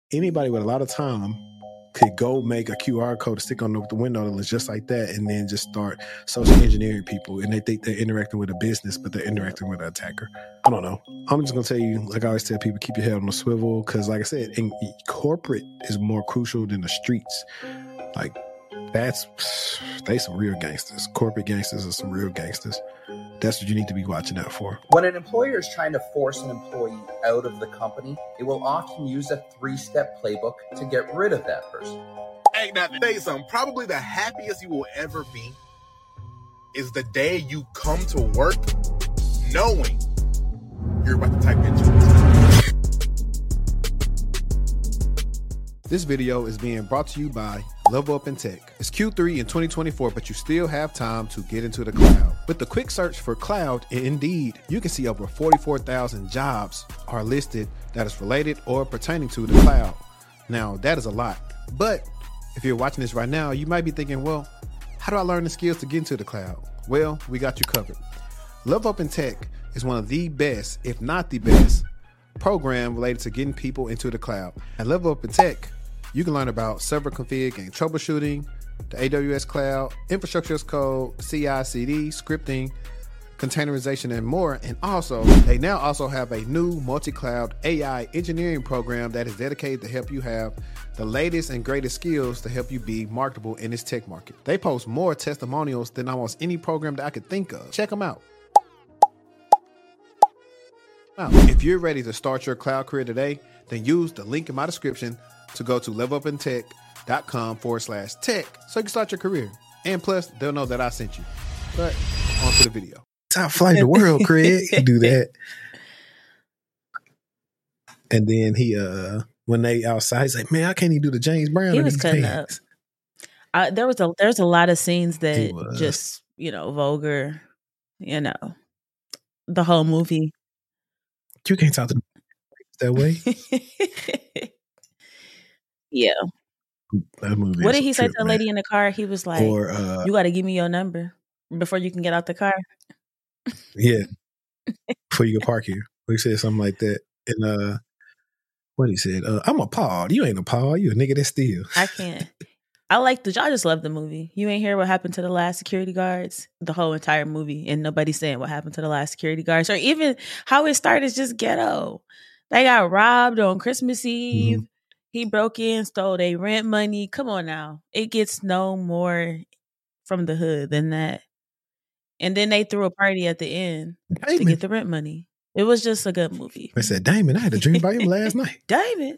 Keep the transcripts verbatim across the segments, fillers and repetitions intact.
anybody with a lot of time could go make a Q R code to stick on the, the window that looks just like that, and then just start social engineering people, and they think they're interacting with a business, but they're interacting with an attacker. I don't know. I'm just gonna tell you, like I always tell people, keep your head on the swivel, because like I said, in, corporate is more crucial than the streets. Like that's they some real gangsters. Corporate gangsters are some real gangsters. That's what you need to be watching out for. When an employer is trying to force an employee out of the company, it will often use a three-step playbook to get rid of that person. Hey, now, to tell you something, probably the happiest you will ever be is the day you come to work knowing you're about to type into it. This video is being brought to you by Level Up in Tech. It's Q three in twenty twenty-four, but you still have time to get into the cloud. With the quick search for cloud, Indeed, you can see over forty-four thousand jobs are listed that is related or pertaining to the cloud. Now, that is a lot. But if you're watching this right now, you might be thinking, well, how do I learn the skills to get into the cloud? Well, we got you covered. Level Up in Tech is one of the best, if not the best, program related to getting people into the cloud. At Level Up in Tech, you can learn about server config and troubleshooting, the A W S cloud, infrastructure as code, C I C D, scripting, containerization, and more. And also, they now also have a new multi-cloud A I engineering program that is dedicated to help you have the latest and greatest skills to help you be marketable in this tech market. They post more testimonials than almost any program that I could think of. Check them out. Now, if you're ready to start your cloud career today, then use the link in my description to go to levelupintech.com forward slash tech so you can start your career. And plus, they'll know that I sent you. But on to the video. Top flight in the world, Craig. He do that. And then he, uh, when they outside, he's like, man, I can't even do the James Brown. He was cutting up. Uh, there was a there's a lot of scenes that just, you know, vulgar, you know, the whole movie. You can't talk to them that way. Yeah. What did he say trip, to the man. lady in the car? He was like, or, uh, you got to give me your number before you can get out the car. Yeah. Before you can park here. He said something like that. And uh, what he said, uh, I'm a Paul. You ain't a Paul. You a nigga that steals. I can't. I like the, I just love the movie. You ain't hear what happened to the last security guards? The whole entire movie. And nobody's saying what happened to the last security guards. Or even how it started is just ghetto. They got robbed on Christmas Eve. Mm-hmm. He broke in, stole their rent money. Come on now. It gets no more from the hood than that. And then they threw a party at the end Damon. to get the rent money. It was just a good movie. I said, Damon, I had a dream about him last night. Damon.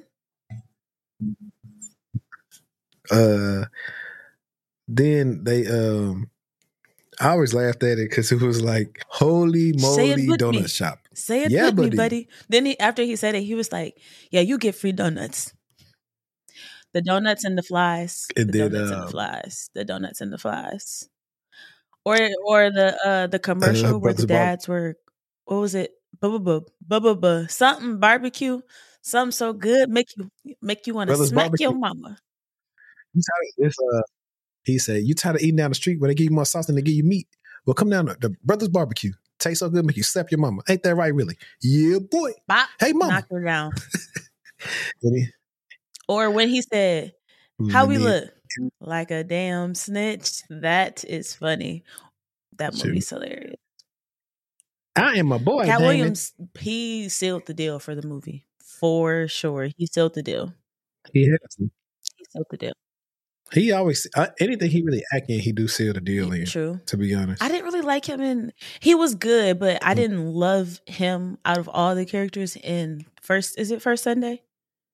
Uh, then they, um, I always laughed at it because it was like, holy moly donut me. shop. Say it yeah, with buddy. me, buddy. Then he, after he said it, he was like, yeah, you get free donuts. The donuts and the flies. And the then, donuts uh, and the flies. The donuts and the flies. Or or the uh, the commercial where the dads bar- were, what was it? Bubba bub, bubba bub, something barbecue, something so good make you make you want to smack barbecue. your mama. You tired of this, uh, he said, you tired of eating down the street where they give you more sauce than they give you meat? Well, come down to the Brothers Barbecue. Tastes so good, make you slap your mama. Ain't that right, really? Yeah, boy. Bop, hey, mama. Knock her down. he, or when he said, how we look? Like a damn snitch. That is funny. That movie's Shoot. hilarious. I am a boy. Cat Williams, he sealed the deal for the movie. For sure. He sealed the deal. He has to. He sealed the deal. He always, uh, anything he really act in, he do seal the deal in. True. To be honest. I didn't really like him in, he was good, but I didn't mm. love him out of all the characters in first, is it First Sunday?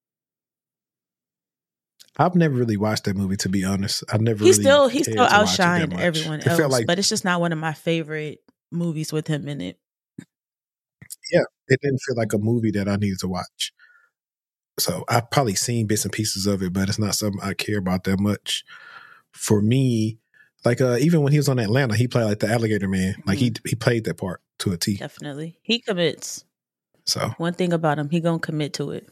I've never really watched that movie, to be honest. I've never he really still he still outshined it everyone it else, felt like, but it's just not one of my favorite movies with him in it. Yeah, it didn't feel like a movie that I needed to watch. So I've probably seen bits and pieces of it, but it's not something I care about that much. For me, like uh, even when he was on Atlanta, he played like the alligator man. Like mm-hmm. he he played that part to a T. Definitely, he commits. So one thing about him, he gonna commit to it.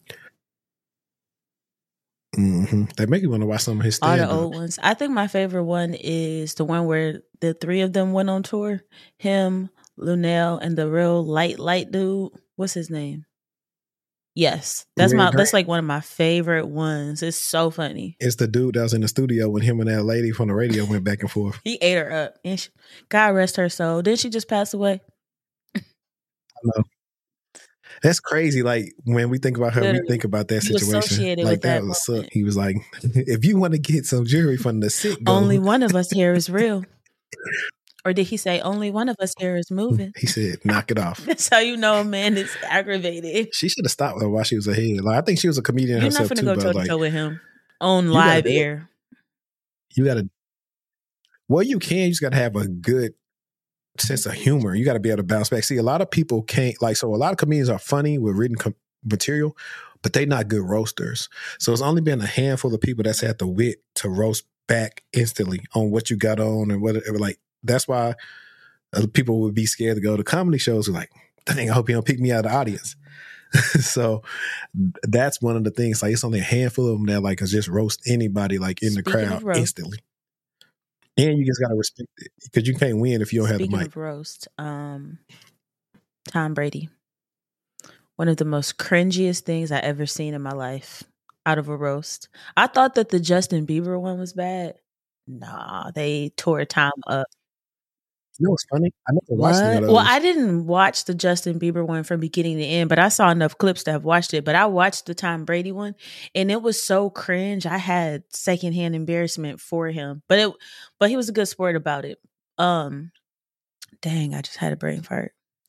Mm-hmm. They make you want to watch some of his stand-ups. All the old ones. I think my favorite one is the one where the three of them went on tour. Him, Lunel, and the real light light dude. What's his name? Yes, that's Red my Grant. that's like one of my favorite ones. It's so funny. It's the dude that was in the studio when him and that lady from the radio went back and forth. He ate her up, and she, God rest her soul. Didn't she just pass away? I know. That's crazy. Like when we think about her, Literally. we think about that You situation. associated Like with that that was moment. suck. He was like, if you want to get some jewelry from the sick, go. Only one of us here is real. Or did he say only one of us here is moving? He said, knock it off. That's how you know a man is aggravated. She should have stopped her while she was ahead. Like I think she was a comedian You're not herself going to too, go but toe to like toe with him on gotta live do it. air. you gotta well, you can, you just gotta have a good sense of humor. You gotta be able to bounce back. See, a lot of people can't like so a lot of comedians are funny with written com- material, but they not good roasters. So it's only been a handful of people that's had the wit to roast back instantly on what you got on and whatever. Like that's why uh, people would be scared to go to comedy shows. Like, dang, I hope you don't pick me out of the audience. So that's one of the things. Like, it's only a handful of them that like can just roast anybody like in Speaking the of crowd roast. instantly. And you just gotta respect it because you can't win if you don't have the Speaking mic. of roast, um, Tom Brady. One of the most cringiest things I ever seen in my life out of a roast. I thought that the Justin Bieber one was bad. Nah, they tore Tom up. You know what's funny? I never watched any of What? those. Well, I didn't watch the Justin Bieber one from beginning to end, but I saw enough clips to have watched it. But I watched the Tom Brady one, and it was so cringe. I had secondhand embarrassment for him, but it, but he was a good sport about it. Um, dang, I just had a brain fart.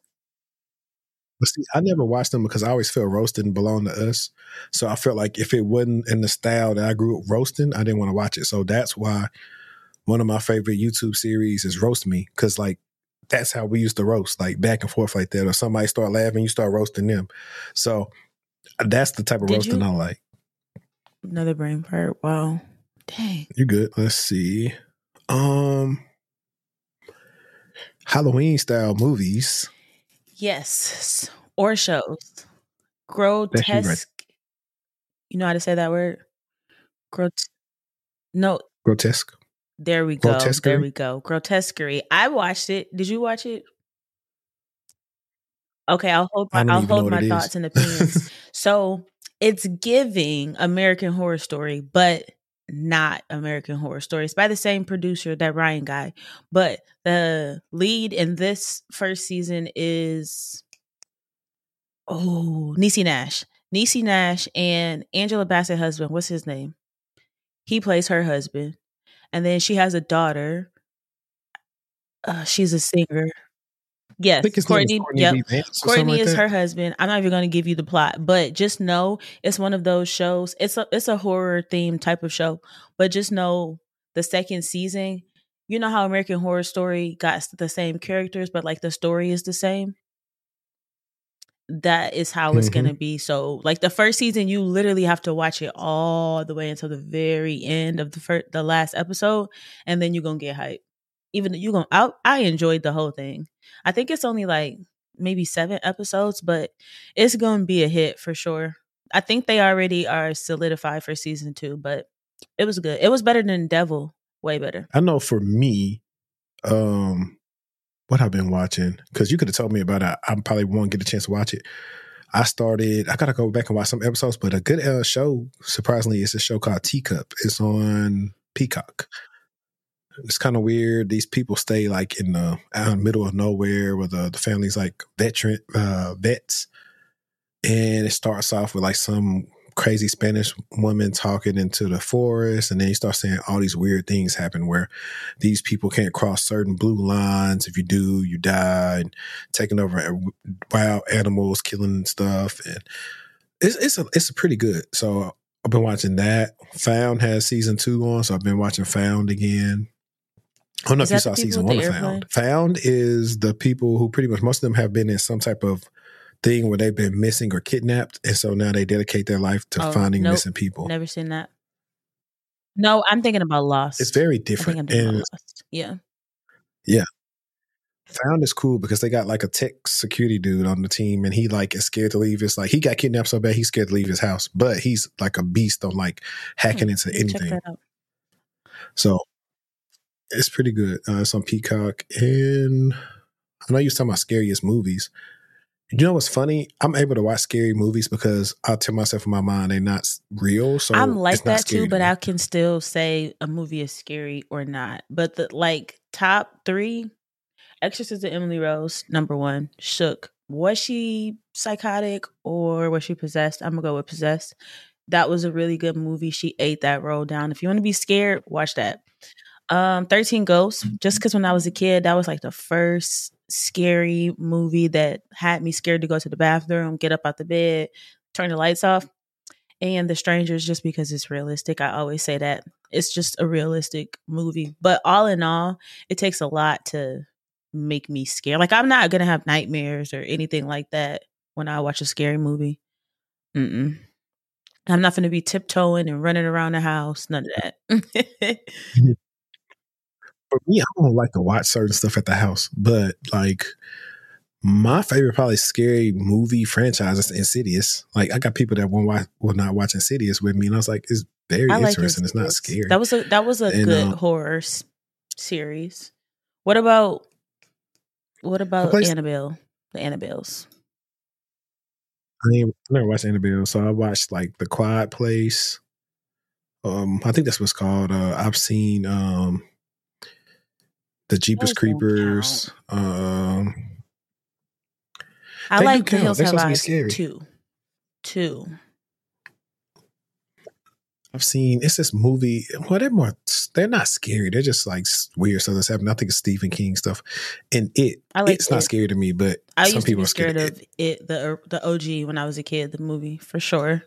But see, I never watched them because I always felt roasted didn't belong to us. So I felt like if it wasn't in the style that I grew up roasting, I didn't want to watch it. So that's why one of my favorite YouTube series is Roast Me, because like that's how we used to roast, like back and forth like that. Or somebody start laughing, you start roasting them. So that's the type of Did roasting you- I like. Another brain fart. Wow, dang. You good? Let's see. Um, Halloween style movies. Yes, or shows. That's you Grotesque. right. You know how to say that word? Grot. No, Grotesque. there we go. There Grotesquerie? we go. Grotesquerie. I watched it. Did you watch it? Okay, I'll hold I my, don't I'll even know hold what my it is. thoughts and opinions. So it's giving American Horror Story, but not American Horror Story. It's by the same producer, that Ryan guy. But the lead in this first season is oh Niecy Nash. Niecy Nash and Angela Bassett's husband. What's his name? He plays her husband. And then she has a daughter. Uh, she's a singer. I Yes, think his name is Courtney. Courtney Yep. B. Vance or something Courtney like is that. her husband. I'm not even going to give you the plot, but just know it's one of those shows. It's a it's a horror themed type of show, but just know the second season. You know how American Horror Story got the same characters, but like the story is the same. That is how it's Mhm. going to be. So, like the first season, you literally have to watch it all the way until the very end of the first, the last episode, and then you're gonna get hyped. Even you gonna, I, I enjoyed the whole thing. I think it's only like maybe seven episodes, but it's gonna be a hit for sure. I think they already are solidified for season two, but it was good. It was better than Devil, way better. I know for me, um, what I've been watching, because you could have told me about it. I probably won't get a chance to watch it. I started, I got to go back and watch some episodes, but a good uh, show, surprisingly, is a show called Teacup. It's on Peacock. It's kind of weird. These people stay like in the out in the middle of nowhere where the, the family's like veteran uh, vets. And it starts off with like some crazy Spanish woman talking into the forest. And then you start seeing all these weird things happen where these people can't cross certain blue lines. If you do, you die. And taking over wild animals, killing stuff. And it's, it's, a, it's a pretty good. So I've been watching that. Found has season two on. So I've been watching Found again. I don't know Is if you that saw the people season with one the of airplane? Found. Found is the people who pretty much, most of them have been in some type of thing where they've been missing or kidnapped. And so now they dedicate their life to Oh, finding nope. missing people. Never seen that. No, I'm thinking about Lost. It's very I think different. I'm thinking And about Lost. Yeah. Found is cool because they got like a tech security dude on the team and he like is scared to leave his, like he got kidnapped so bad he's scared to leave his house, but he's like a beast on like hacking Hmm, into let me check anything. that out. So it's pretty good. Uh, it's on Peacock. And I know you was talking about scariest movies. You know what's funny? I'm able to watch scary movies because I tell myself in my mind they're not s- real. So I'm like it's not that scary too, to but me. I can still say a movie is scary or not. But the like top three, Exorcist of Emily Rose, number one. Shook. Was she psychotic or was she possessed? I'm gonna go with possessed. That was a really good movie. She ate that role down. If you want to be scared, watch that. Um, thirteen Ghosts, just because when I was a kid, that was like the first scary movie that had me scared to go to the bathroom, get up out the bed, turn the lights off. And The Strangers, just because it's realistic. I always say that. It's just a realistic movie. But all in all, it takes a lot to make me scared. Like, I'm not going to have nightmares or anything like that when I watch a scary movie. Mm-mm. I'm not going to be tiptoeing and running around the house. None of that. For me, I don't like to watch certain stuff at the house, but like my favorite probably scary movie franchise is Insidious. Like I got people that won't watch, will not watch Insidious with me, and I was like, it's very I like interesting. It's not Insidious. scary. That was a that was a And good um, horror s- series. What about what I, about placed, Annabelle? The Annabelles. I, ain't, I never watched Annabelle, so I watched like The Quiet Place. Um, I think that's what's called. Uh, I've seen um, The Jeepers Those don't Creepers. count. Um, I they do like The count. Hills They're Have supposed to be Eyes scary. too. Two. I've seen it's this movie. Well, they're more. They're not scary. They're just like weird stuff that's happening. I think it's Stephen King stuff, and it. I like It's not it. scary to me, but I some used to people be are scared scared of of it. it, the the O G when I was a kid, the movie for sure.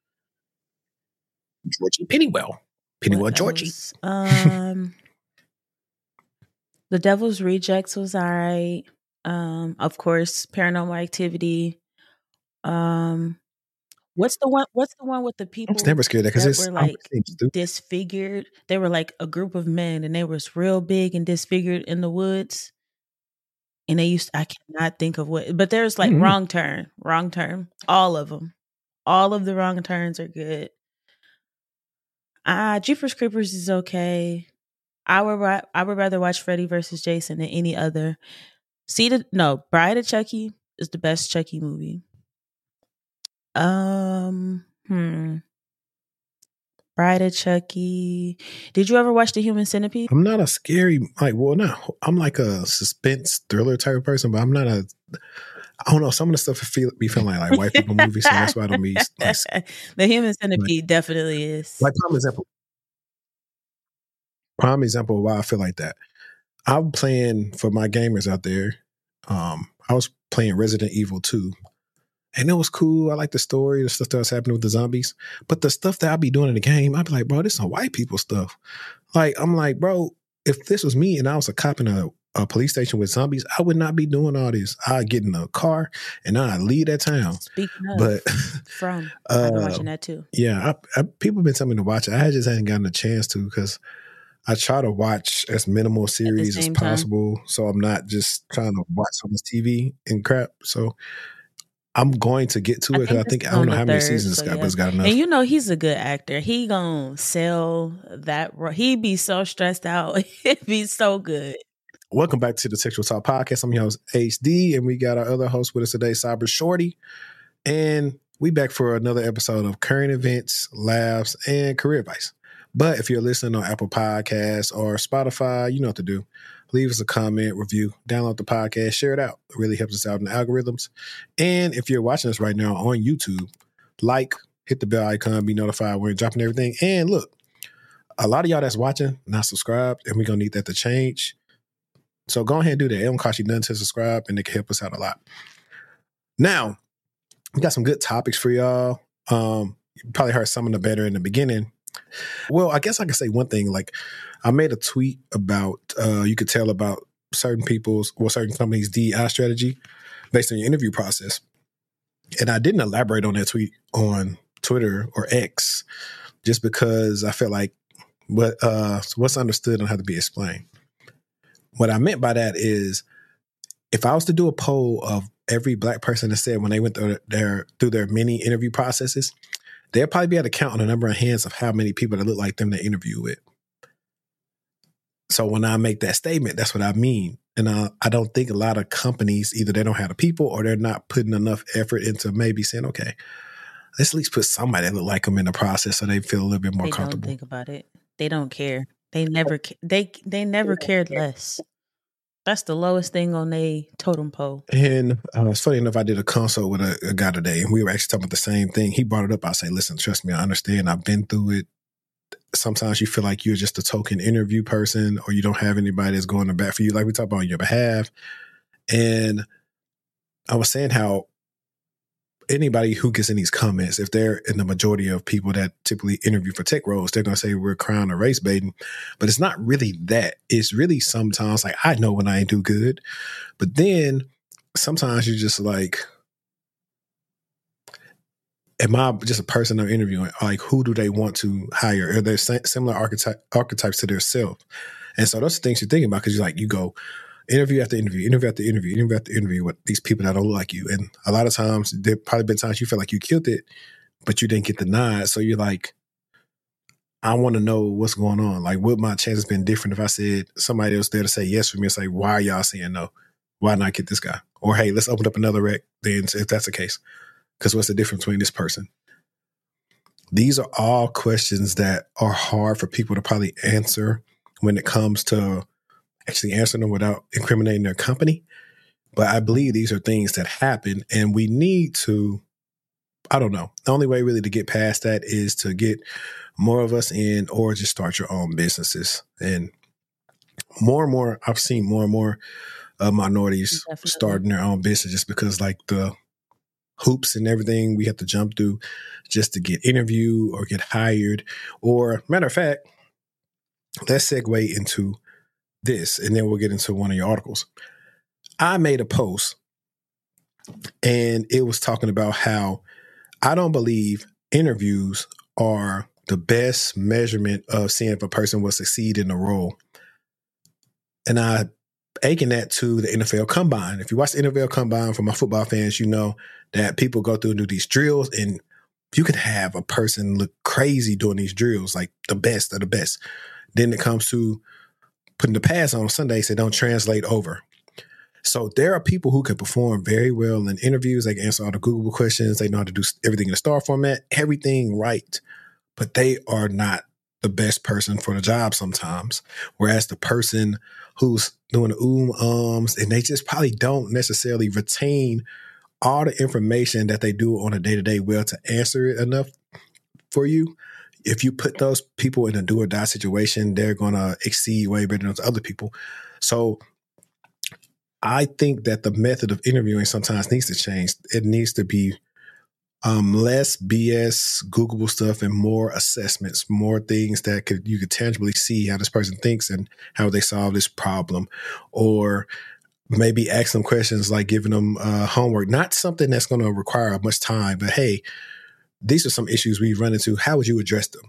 Georgie Pennywell, Pennywell What Georgie. else? Um, The Devil's Rejects was alright. Um, of course, Paranormal Activity. Um, what's the one? What's the one with the I'm just people never scared of that because that it's. were I'm like saying stupid. disfigured? They were like a group of men, and they was real big and disfigured in the woods. And they used, I cannot think of what, but there's like Mm-hmm. Wrong Turn, Wrong Turn, all of them. All of the Wrong Turns are good. Ah, uh, Jeepers Creepers is okay. I would ra- I would rather watch Freddy versus Jason than any other. See the no, Bride of Chucky is the best Chucky movie. Um, hmm. Bride of Chucky. Did you ever watch The Human Centipede? I'm not a scary like. Well, no, I'm like a suspense thriller type of person, but I'm not a. I don't know. Some of the stuff I feel be feeling like, like white people movies, so that's why I don't be like. The Human Centipede Like, definitely is. like prime example. Prime example of why I feel like that. I'm playing for my gamers out there. Um, I was playing Resident Evil two. And it was cool. I like the story, the stuff that was happening with the zombies. But the stuff that I be doing in the game, I'd be like, bro, this is some white people stuff. Like, I'm like, bro, if this was me and I was a cop in a, a police station with zombies, I would not be doing all this. I'd get in a car and I'd leave that town. Speaking of, But From, uh, I've been watching that too. yeah, I, I, people have been telling me to watch it. I just hadn't gotten a chance to because I try to watch as minimal series as same time. possible. So I'm not just trying to watch so much T V and crap. So I'm going to get to it because I think, I, this don't on know the how many third, seasons it's so got, yeah. but it's got enough. And you know he's a good actor. He gonna sell that. ro- He be so stressed out. It be so good. Welcome back to the Sexual Talk Podcast. I'm your host, H D, and we got our other host with us today, Cyber Shorty. And we back for another episode of current events, laughs, and career advice. But if you're listening on Apple Podcasts or Spotify, you know what to do. Leave us a comment, review, download the podcast, share it out. It really helps us out in the algorithms. And if you're watching us right now on YouTube, like, hit the bell icon, be notified when we're dropping everything. And look, a lot of y'all that's watching not subscribed, and we're going to need that to change. So go ahead and do that. It don't cost you nothing to subscribe, and it can help us out a lot. Now, we got some good topics for y'all. Um, you probably heard some of the better in the beginning. Well, I guess I can say one thing. Like, I made a tweet about, uh, you could tell about certain people's or certain companies' D E I strategy based on your interview process. And I didn't elaborate on that tweet on Twitter or X just because I felt like what uh, what's understood don't have to be explained. What I meant by that is if I was to do a poll of every black person that said when they went through their, through their many interview processes, they'll probably be able to count on the number of hands of how many people that look like them they interview with. So when I make that statement, that's what I mean. And uh, I don't think a lot of companies, either they don't have the people or they're not putting enough effort into maybe saying, okay, let's at least put somebody that look like them in the process so they feel a little bit more They comfortable. don't think about it. They don't care. They never. ca- They they never cared less. That's the lowest thing on a totem pole. And uh, it's funny enough, I did a consult with a, a guy today, and we were actually talking about the same thing. He brought it up. I say, listen, trust me, I understand. I've been through it. Sometimes you feel like you're just a token interview person, or you don't have anybody that's going to bat for you, like we talk about on your behalf. And I was saying how anybody who gets in these comments, if they're in the majority of people that typically interview for tech roles, they're going to say we're crying or race baiting, but it's not really that. It's really sometimes like, I know when I ain't do good, but then sometimes you're just like, am I just a person I'm interviewing? Like, who do they want to hire? Are there similar archetype, archetypes to their self? And so those are things you're thinking about, because you're like, you go interview after interview, interview after interview, interview after interview with these people that don't look like you. And a lot of times, there probably been times you feel like you killed it, but you didn't get the nod. So you're like, I want to know what's going on. Like, would my chances been different if I said somebody else there to say yes for me and say, why are y'all saying no? Why not get this guy? Or, hey, let's open up another rec then if that's the case. Because what's the difference between this person? These are all questions that are hard for people to probably answer when it comes to actually answering them without incriminating their company. But I believe these are things that happen, and we need to, I don't know. The only way really to get past that is to get more of us in, or just start your own businesses. And more and more, I've seen more and more of minorities Definitely. starting their own business just because like the hoops and everything we have to jump through just to get interviewed or get hired. Or matter of fact, let's segue into this, and then we'll get into one of your articles. I made a post, and it was talking about how I don't believe interviews are the best measurement of seeing if a person will succeed in the role. And I akin that to the N F L Combine. If you watch the N F L Combine, for my football fans, you know that people go through and do these drills, and you can have a person look crazy doing these drills, like the best of the best. Then it comes to putting the pass on Sundays that don't translate over. So there are people who can perform very well in interviews. They can answer all the Google questions. They know how to do everything in the star format, everything right. But they are not the best person for the job sometimes. Whereas the person who's doing the oom ums, and they just probably don't necessarily retain all the information that they do on a day-to-day well to answer it enough for you. If you put those people in a do or die situation, they're going to exceed way better than those other people. So I think that the method of interviewing sometimes needs to change. It needs to be um, less B S, Googleable stuff, and more assessments, more things that could you could tangibly see how this person thinks and how they solve this problem. Or maybe ask them questions like giving them uh, homework, not something that's going to require much time, but hey, these are some issues we've run into. How would you address them?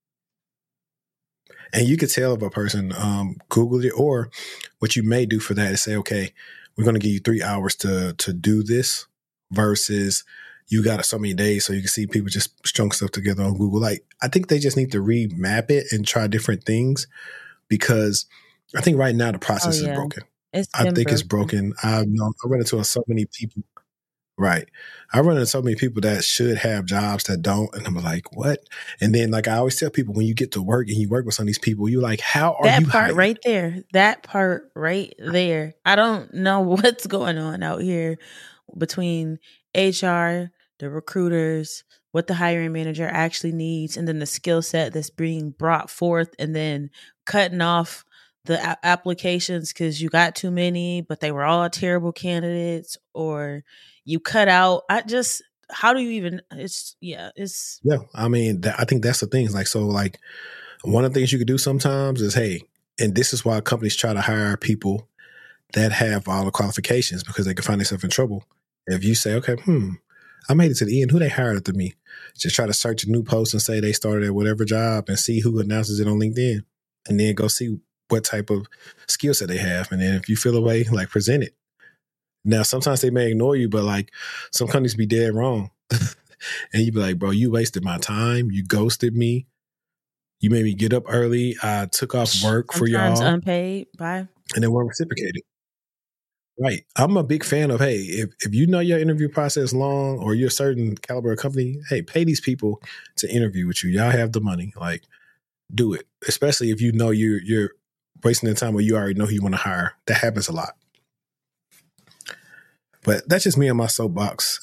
And you could tell if a person um, Googled it, or what you may do for that is say, okay, we're going to give you three hours to to do this versus you got so many days so you can see people just strung stuff together on Google. Like, I think they just need to remap it and try different things, because I think right now the process Oh, yeah. is broken. It's I been think it's broken. broken. I've known, I run into so many people. Right. I run into so many people that should have jobs that don't. And I'm like, what? And then, like I always tell people, when you get to work and you work with some of these people, you're like, how are That you part hired? right there. That part right there. I don't know what's going on out here between H R, the recruiters, what the hiring manager actually needs, and then the skill set that's being brought forth, and then cutting off the a- applications because you got too many, but they were all terrible candidates, or you cut out. I just, how do you even, it's, yeah, it's. Yeah. I mean, that, I think that's the thing. Like, so like one of the things you could do sometimes is, hey, and this is why companies try to hire people that have all the qualifications, because they can find themselves in trouble. If you say, okay, hmm, I made it to the end, who they hired after me? Just try to search a new post and say they started at whatever job and see who announces it on LinkedIn, and then go see what type of skill set they have. And then if you feel a way, like, present it. Now, sometimes they may ignore you, but like some companies be dead wrong. And you be like, bro, you wasted my time. You ghosted me. You made me get up early. I took off work for Sometimes y'all. unpaid. Bye. And they weren't reciprocated. Right. I'm a big fan of, hey, if, if you know your interview process long or you're a certain caliber of company, hey, pay these people to interview with you. Y'all have the money. Like, do it. Especially if you know you're you're wasting the time where you already know who you want to hire. That happens a lot. But that's just me on my soapbox.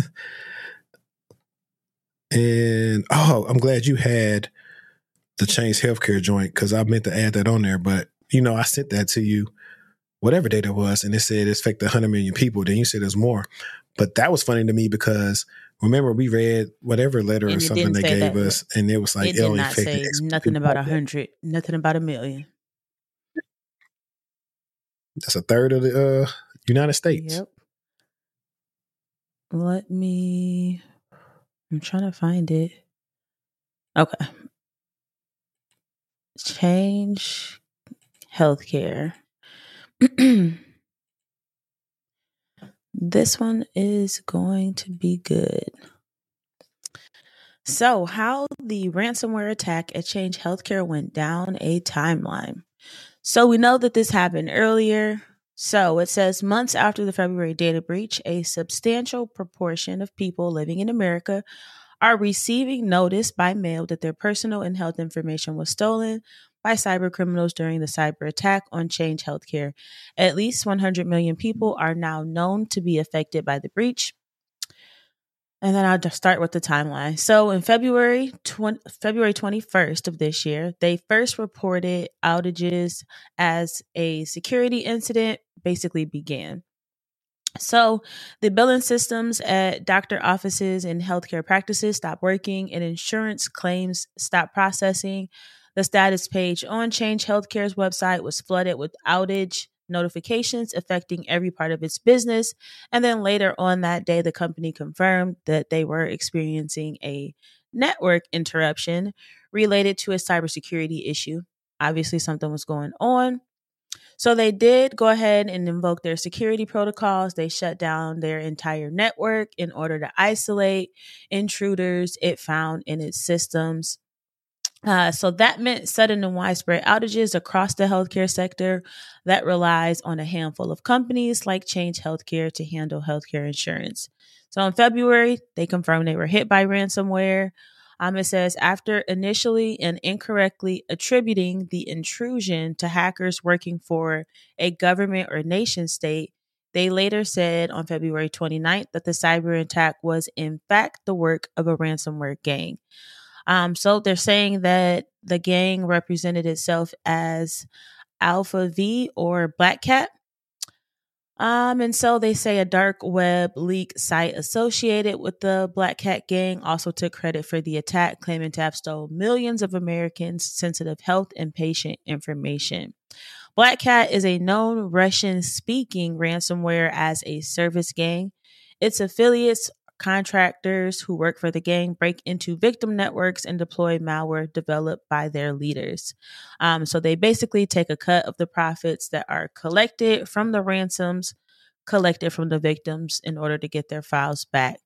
And oh, I'm glad you had the Change Healthcare joint because I meant to add that on there. But, you know, I sent that to you, whatever date it was, and it said it's affected one hundred million people. Then you said there's more. But that was funny to me because remember we read whatever letter And or it something didn't they say gave that. us, and it was like It it did only not affected say X nothing people about a like that. hundred, nothing about a million. That's a third of the uh, United States. Yep. Let me. I'm trying to find it. Okay. Change Healthcare. This one is going to be good. So, how the ransomware attack at Change Healthcare went down a timeline. So, we know that this happened earlier. So, it says months after the February data breach, a substantial proportion of people living in America are receiving notice by mail that their personal and health information was stolen by cyber criminals during the cyber attack on Change Healthcare. At least one hundred million people are now known to be affected by the breach. And then I'll just start with the timeline. So in February twenty, February twenty-first of this year, they first reported outages as a security incident basically began. So the billing systems at doctor offices and healthcare practices stopped working and insurance claims stopped processing. The status page on Change Healthcare's website was flooded with outage notifications affecting every part of its business. And then later on that day, the company confirmed that they were experiencing a network interruption related to a cybersecurity issue. Obviously, something was going on. So they did go ahead and invoke their security protocols. They shut down their entire network in order to isolate intruders it found in its systems. Uh, so that meant sudden and widespread outages across the healthcare sector that relies on a handful of companies like Change Healthcare to handle healthcare insurance. So in February, they confirmed they were hit by ransomware. Um, it says after initially and incorrectly attributing the intrusion to hackers working for a government or nation state, they later said on February twenty-ninth that the cyber attack was in fact the work of a ransomware gang. Um, so they're saying that the gang represented itself as Alpha V or Black Cat. Um, and so they say a dark web leak site associated with the Black Cat gang also took credit for the attack, claiming to have stolen millions of Americans' sensitive health and patient information. Black Cat is a known Russian-speaking ransomware as a service gang. Its affiliates, contractors who work for the gang, break into victim networks and deploy malware developed by their leaders. Um, so they basically take a cut of the profits that are collected from the ransoms, collected from the victims in order to get their files back.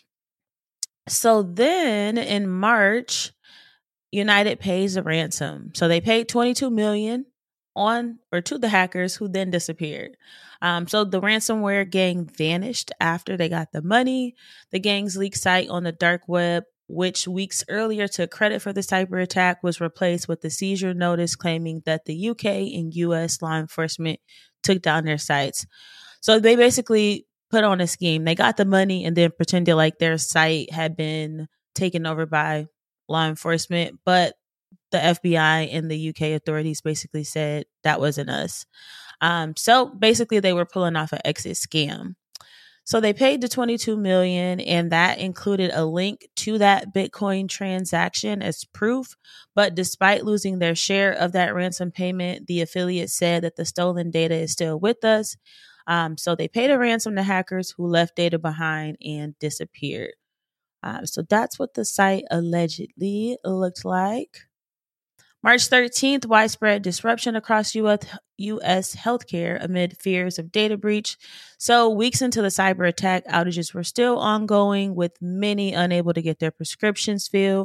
So then in March, United pays a ransom. So they paid twenty-two million dollars on or to the hackers who then disappeared. Um, so the ransomware gang vanished after they got the money. The gang's leak site on the dark web, which weeks earlier took credit for the cyber attack, was replaced with the seizure notice claiming that the U K and U S law enforcement took down their sites. So they basically put on a scheme. They got the money and then pretended like their site had been taken over by law enforcement, but the F B I and the U K authorities basically said that wasn't us. Um, so basically they were pulling off an exit scam. So they paid the twenty-two million dollars and that included a link to that Bitcoin transaction as proof. But despite losing their share of that ransom payment, the affiliate said that the stolen data is still with us. Um, so they paid a ransom to hackers who left data behind and disappeared. Um, so that's what the site allegedly looked like. March thirteenth, widespread disruption across U S, U S healthcare amid fears of data breach. So weeks into the cyber attack, outages were still ongoing with many unable to get their prescriptions filled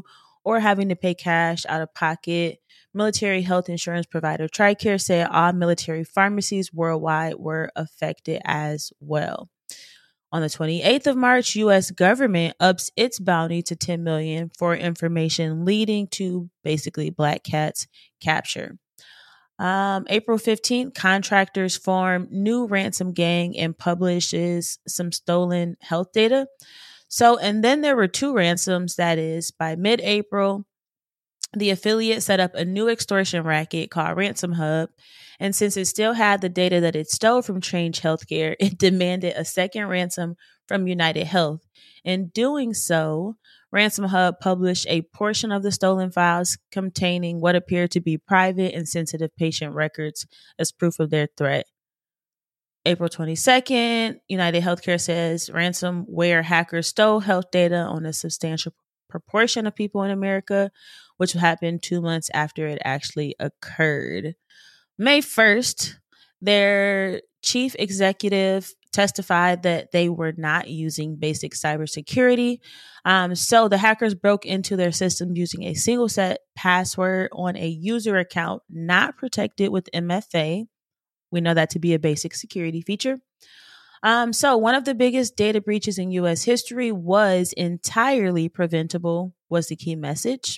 or having to pay cash out of pocket. Military health insurance provider TRICARE said all military pharmacies worldwide were affected as well. On the twenty-eighth of March, U S government ups its bounty to ten million dollars for information leading to basically Black Cat's capture. Um, April fifteenth, contractors form new ransom gang and publishes some stolen health data. So, and then there were two ransoms. That is, by mid-April, the affiliate set up a new extortion racket called Ransom Hub. And since it still had the data that it stole from Change Healthcare, it demanded a second ransom from United Health. In doing so, Ransom Hub published a portion of the stolen files containing what appeared to be private and sensitive patient records as proof of their threat. April twenty-second, United Healthcare says ransomware hackers stole health data on a substantial proportion of people in America, which happened two months after it actually occurred. May first, their chief executive testified that they were not using basic cybersecurity. Um, so the hackers broke into their system using a single set password on a user account not protected with M F A. We know that to be a basic security feature. Um, so one of the biggest data breaches in U S history was entirely preventable, was the key message.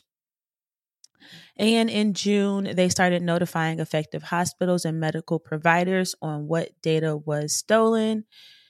And in June, they started notifying affected hospitals and medical providers on what data was stolen.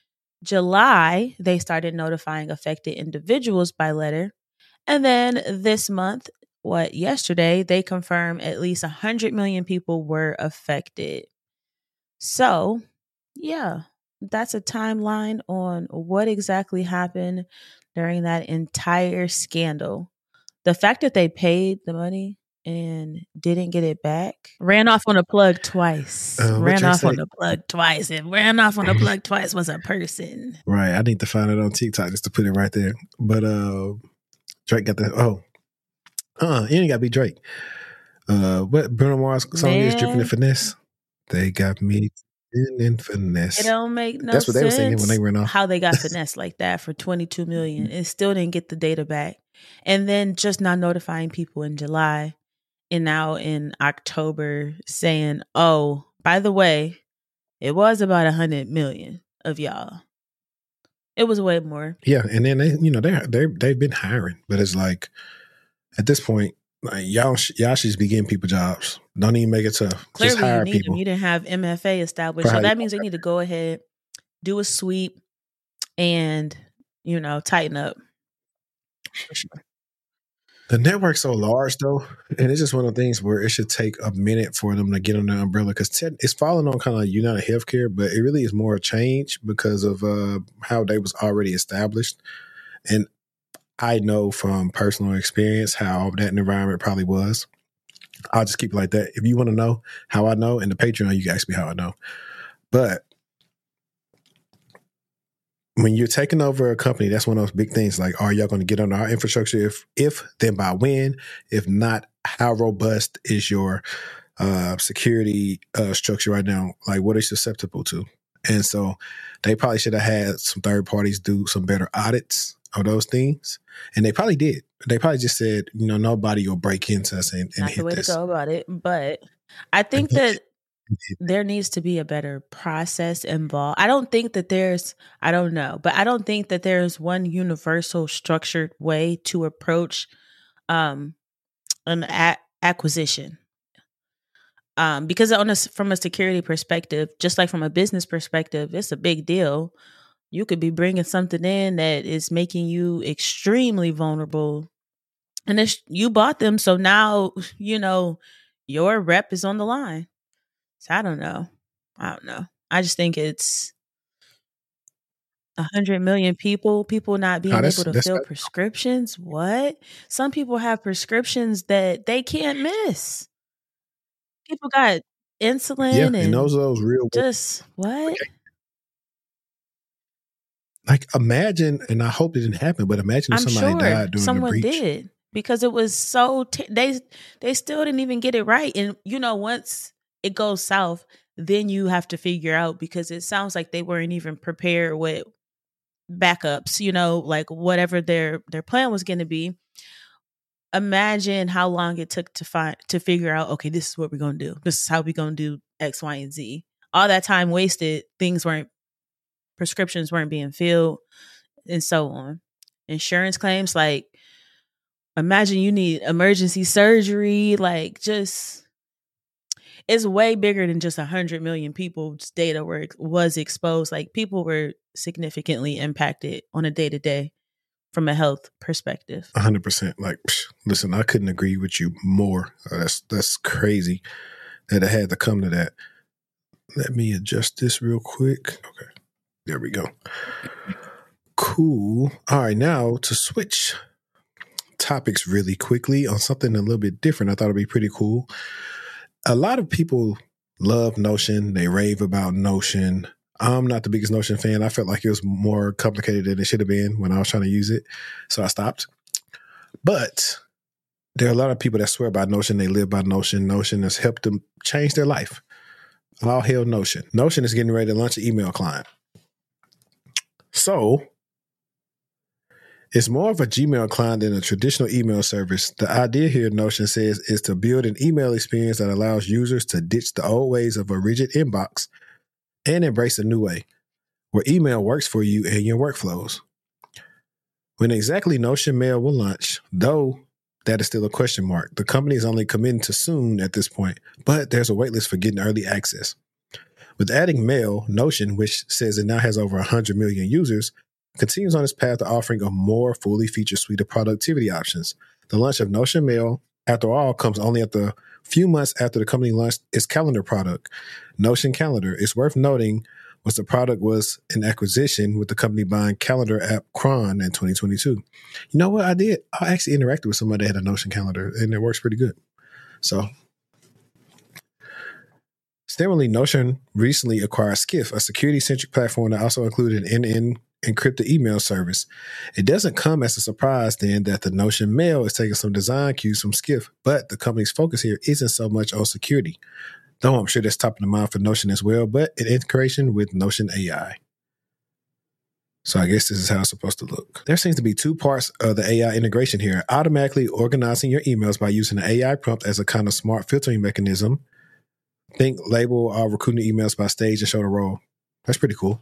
July, they started notifying affected individuals by letter. And then this month, what yesterday, they confirmed at least one hundred million people were affected. So, yeah, that's a timeline on what exactly happened during that entire scandal. The fact that they paid the money and didn't get it back, ran off on a plug twice. Uh, ran off say? on the plug twice. And ran off on the plug twice was a person. Right. I need to find it on TikTok just to put it right there. But uh, Drake got the, oh, uh, you ain't got to be Drake. Uh, what Bruno Mars song Man. is Dripping in Finesse? They got me in finesse. It don't make no That's what sense they were singing when they ran off. How they got finesse like that for twenty-two million dollars. It still didn't get the data back. And then just not notifying people in July. And now in October saying, oh, by the way, it was about one hundred million of y'all. It was way more. Yeah. And then they, you know, they they they've been hiring, but it's like at this point, like y'all, y'all should just be getting people jobs. Don't even make it tough. Clearly, just hire you need people. Them. You didn't have M F A established, so that means they need to go ahead, do a sweep, and you know, tighten up. For sure. The network's so large, though, and it's just one of the things where it should take a minute for them to get on the umbrella because te- it's falling on kind of like United Healthcare, but it really is more change because of uh, how they was already established. And I know from personal experience how that environment probably was. I'll just keep it like that. If you want to know how I know, in the Patreon, you can ask me how I know. But when you're taking over a company, that's one of those big things. Like, are y'all going to get on our infrastructure? If, if, then by when? If not, how robust is your uh, security uh, structure right now? Like, what is susceptible to? And so they probably should have had some third parties do some better audits of those things. And they probably did. They probably just said, you know, nobody will break into us and, and Not hit the way this. to go about it. But I think that there needs to be a better process involved. I don't think that there's, I don't know, but I don't think that there's one universal structured way to approach um, an a- acquisition. Um, because on a, from a security perspective, just like from a business perspective, it's a big deal. You could be bringing something in that is making you extremely vulnerable. And it's, you bought them. So now, you know, your rep is on the line. So I don't know. I don't know. I just think it's a hundred million people, people not being Oh, able to fill right. prescriptions. What? Some people have prescriptions that they can't miss. People got insulin Yeah, and, and those are those real just what? Okay. Like imagine, and I hope it didn't happen, but imagine if I'm somebody sure died during someone the breach. did because it was so t- they they still didn't even get it right. And you know, once it goes south, then you have to figure out because it sounds like they weren't even prepared with backups. You know, like whatever their their plan was going to be. imagine how long it took to find to figure out, okay, this is what we're gonna do. This is how we're gonna do X, Y, and Z. All that time wasted, things weren't prescriptions weren't being filled, and so on. Insurance claims, like imagine you need emergency surgery, like just it's way bigger than just a hundred million people's data were was exposed. Like people were significantly impacted on a day to day from a health perspective. A hundred percent. Like, psh, listen, I couldn't agree with you more. Uh, that's that's crazy that it had to come to that. Let me adjust this real quick. Okay, there we go. Cool. All right, now to switch topics really quickly on something a little bit different. I thought it'd be pretty cool. A lot of people love Notion. They rave about Notion. I'm not the biggest Notion fan. I felt like it was more complicated than it should have been when I was trying to use it. So I stopped. But there are a lot of people that swear by Notion. They live by Notion. Notion has helped them change their life. All hail Notion. Notion is getting ready to launch an email client. So it's more of a Gmail client than a traditional email service. The idea here, Notion says, is to build an email experience that allows users to ditch the old ways of a rigid inbox and embrace a new way, where email works for you and your workflows. When exactly Notion Mail will launch, though that is still a question mark. The company is only committing to soon at this point, but there's a waitlist for getting early access. With adding Mail, Notion, which says it now has over one hundred million users, continues on its path to offering a more fully featured suite of productivity options. The launch of Notion Mail, after all, comes only at the few months after the company launched its calendar product, Notion Calendar. It's worth noting was the product was an acquisition with the company buying calendar app Cron in twenty twenty-two. You know what I did? I actually interacted with somebody that had a Notion calendar, and it works pretty good. So, similarly, Notion recently acquired Skiff, a security-centric platform that also included an end-to-end encrypted email service. It doesn't come as a surprise then that the Notion Mail is taking some design cues from Skiff, but the company's focus here isn't so much on security, though I'm sure that's top of the mind for Notion as well, but an integration with Notion A I. So I guess this is how it's supposed to look. There seems to be two parts of the A I integration here. Automatically organizing your emails by using an A I prompt as a kind of smart filtering mechanism. Think label our recruiting emails by stage and show the role. That's pretty cool.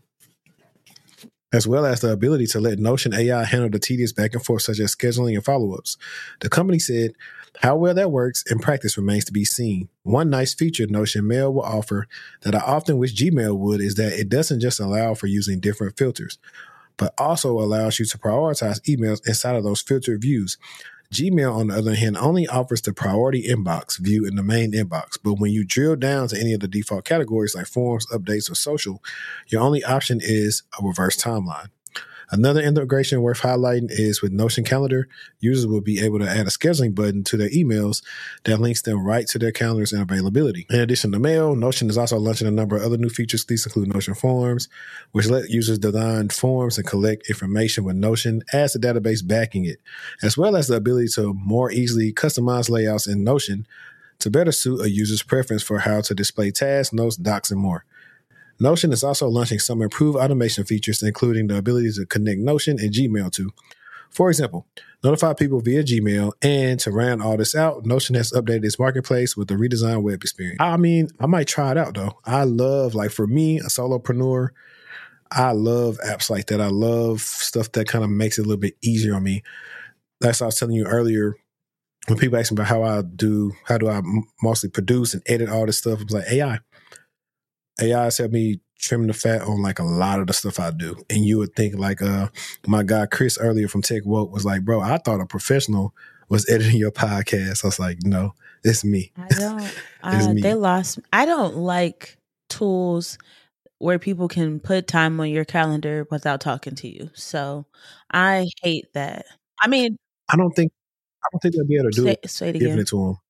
As well as the ability to let Notion A I handle the tedious back and forth, such as scheduling and follow-ups. The company said how well that works in practice remains to be seen. One nice feature Notion Mail will offer that I often wish Gmail would is that it doesn't just allow for using different filters, but also allows you to prioritize emails inside of those filtered views. Gmail, on the other hand, only offers the priority inbox view in the main inbox. But when you drill down to any of the default categories like forms, updates, or social, your only option is a reverse timeline. Another integration worth highlighting is with Notion Calendar. Users will be able to add a scheduling button to their emails that links them right to their calendars and availability. In addition to Mail, Notion is also launching a number of other new features. These include Notion Forms, which let users design forms and collect information with Notion as the database backing it, as well as the ability to more easily customize layouts in Notion to better suit a user's preference for how to display tasks, notes, docs, and more. Notion is also launching some improved automation features, including the ability to connect Notion and Gmail to, for example, notify people via Gmail. And to round all this out, Notion has updated its marketplace with a redesigned web experience. I mean, I might try it out, though. I love, like for me, a solopreneur, I love apps like that. I love stuff that kind of makes it a little bit easier on me. That's what I was telling you earlier. When people ask me about how I do, how do I mostly produce and edit all this stuff, I was like, A I. A I has helped me trim the fat on like a lot of the stuff I do. And you would think like uh my guy Chris earlier from Tech Woke was like, bro, I thought a professional was editing your podcast. I was like, no, it's me. I don't. uh, me. They lost. I don't like tools where people can put time on your calendar without talking to you. So I hate that. I mean, I don't think I don't think they'll be able to do say, it. say it Giving again. it to them.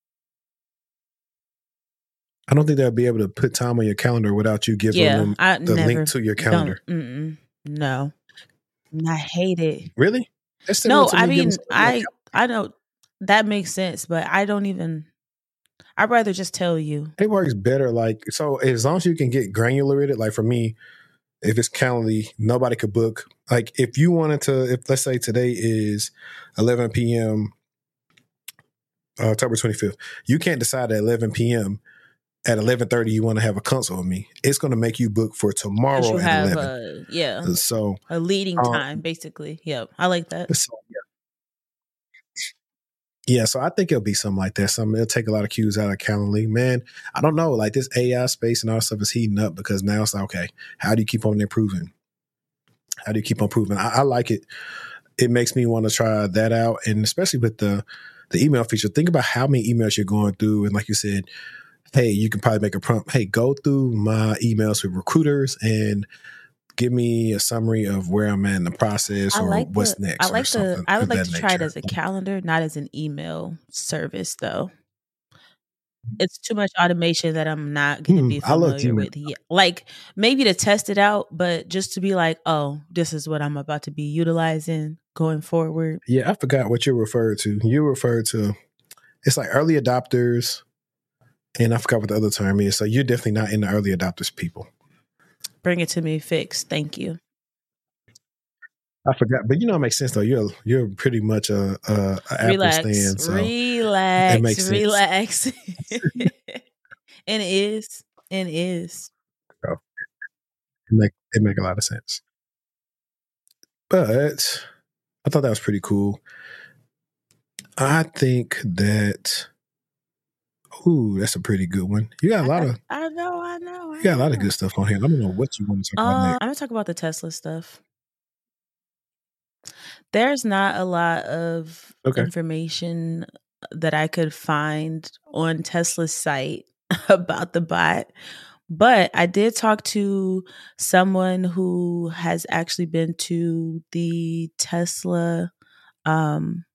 I don't think they'll be able to put time on your calendar without you giving Yeah, them I the never link to your calendar. don't. Mm-mm, no, I hate it. Really? That's similar No, to I me giving mean, somebody my I calendar. I don't. That makes sense, but I don't even. I'd rather just tell you. It works better. Like, so as long as you can get granular with it, like for me, if it's Calendly, nobody could book. Like if you wanted to, if let's say today is eleven p.m. uh, October twenty-fifth. You can't decide at eleven p.m. at eleven thirty you want to have a consult with me. It's going to make you book for tomorrow you at have eleven. a, yeah, so a leading um, time, basically. Yep, I like that. So, yeah. Yeah, so I think it'll be something like that. Something it'll take a lot of cues out of Calendly. Man, I don't know. Like this A I space and all that stuff is heating up because now it's like, okay, how do you keep on improving? How do you keep on improving? I, I like it. It makes me want to try that out. And especially with the the email feature, think about how many emails you're going through. And like you said, hey, you can probably make a prompt. Hey, go through my emails with recruiters and give me a summary of where I'm at in the process or like what's the, next. I like the. I would like to nature. try it as a calendar, not as an email service, though. It's too much automation that I'm not going to Hmm, be I love familiar with yet. Like maybe to test it out, but just to be like, oh, this is what I'm about to be utilizing going forward. Yeah, I forgot what you referred to. You referred to, it's like early adopters, and I forgot what the other term is. So you're definitely not in the early adopters people. Bring it to me fixed. Thank you. I forgot, but you know, it makes sense though. You're you're pretty much a, a, a relax, Apple stand, so relax, it makes relax. sense. And it is, and it is. So it make it make a lot of sense. But I thought that was pretty cool. I think that. Ooh, that's a pretty good one. You got a lot of. I know, I know. I you got know. a lot of good stuff on here. I don't know what you want to talk uh, about next. I'm gonna talk about the Tesla stuff. There's not a lot of okay. information that I could find on Tesla's site about the bot, but I did talk to someone who has actually been to the Tesla um,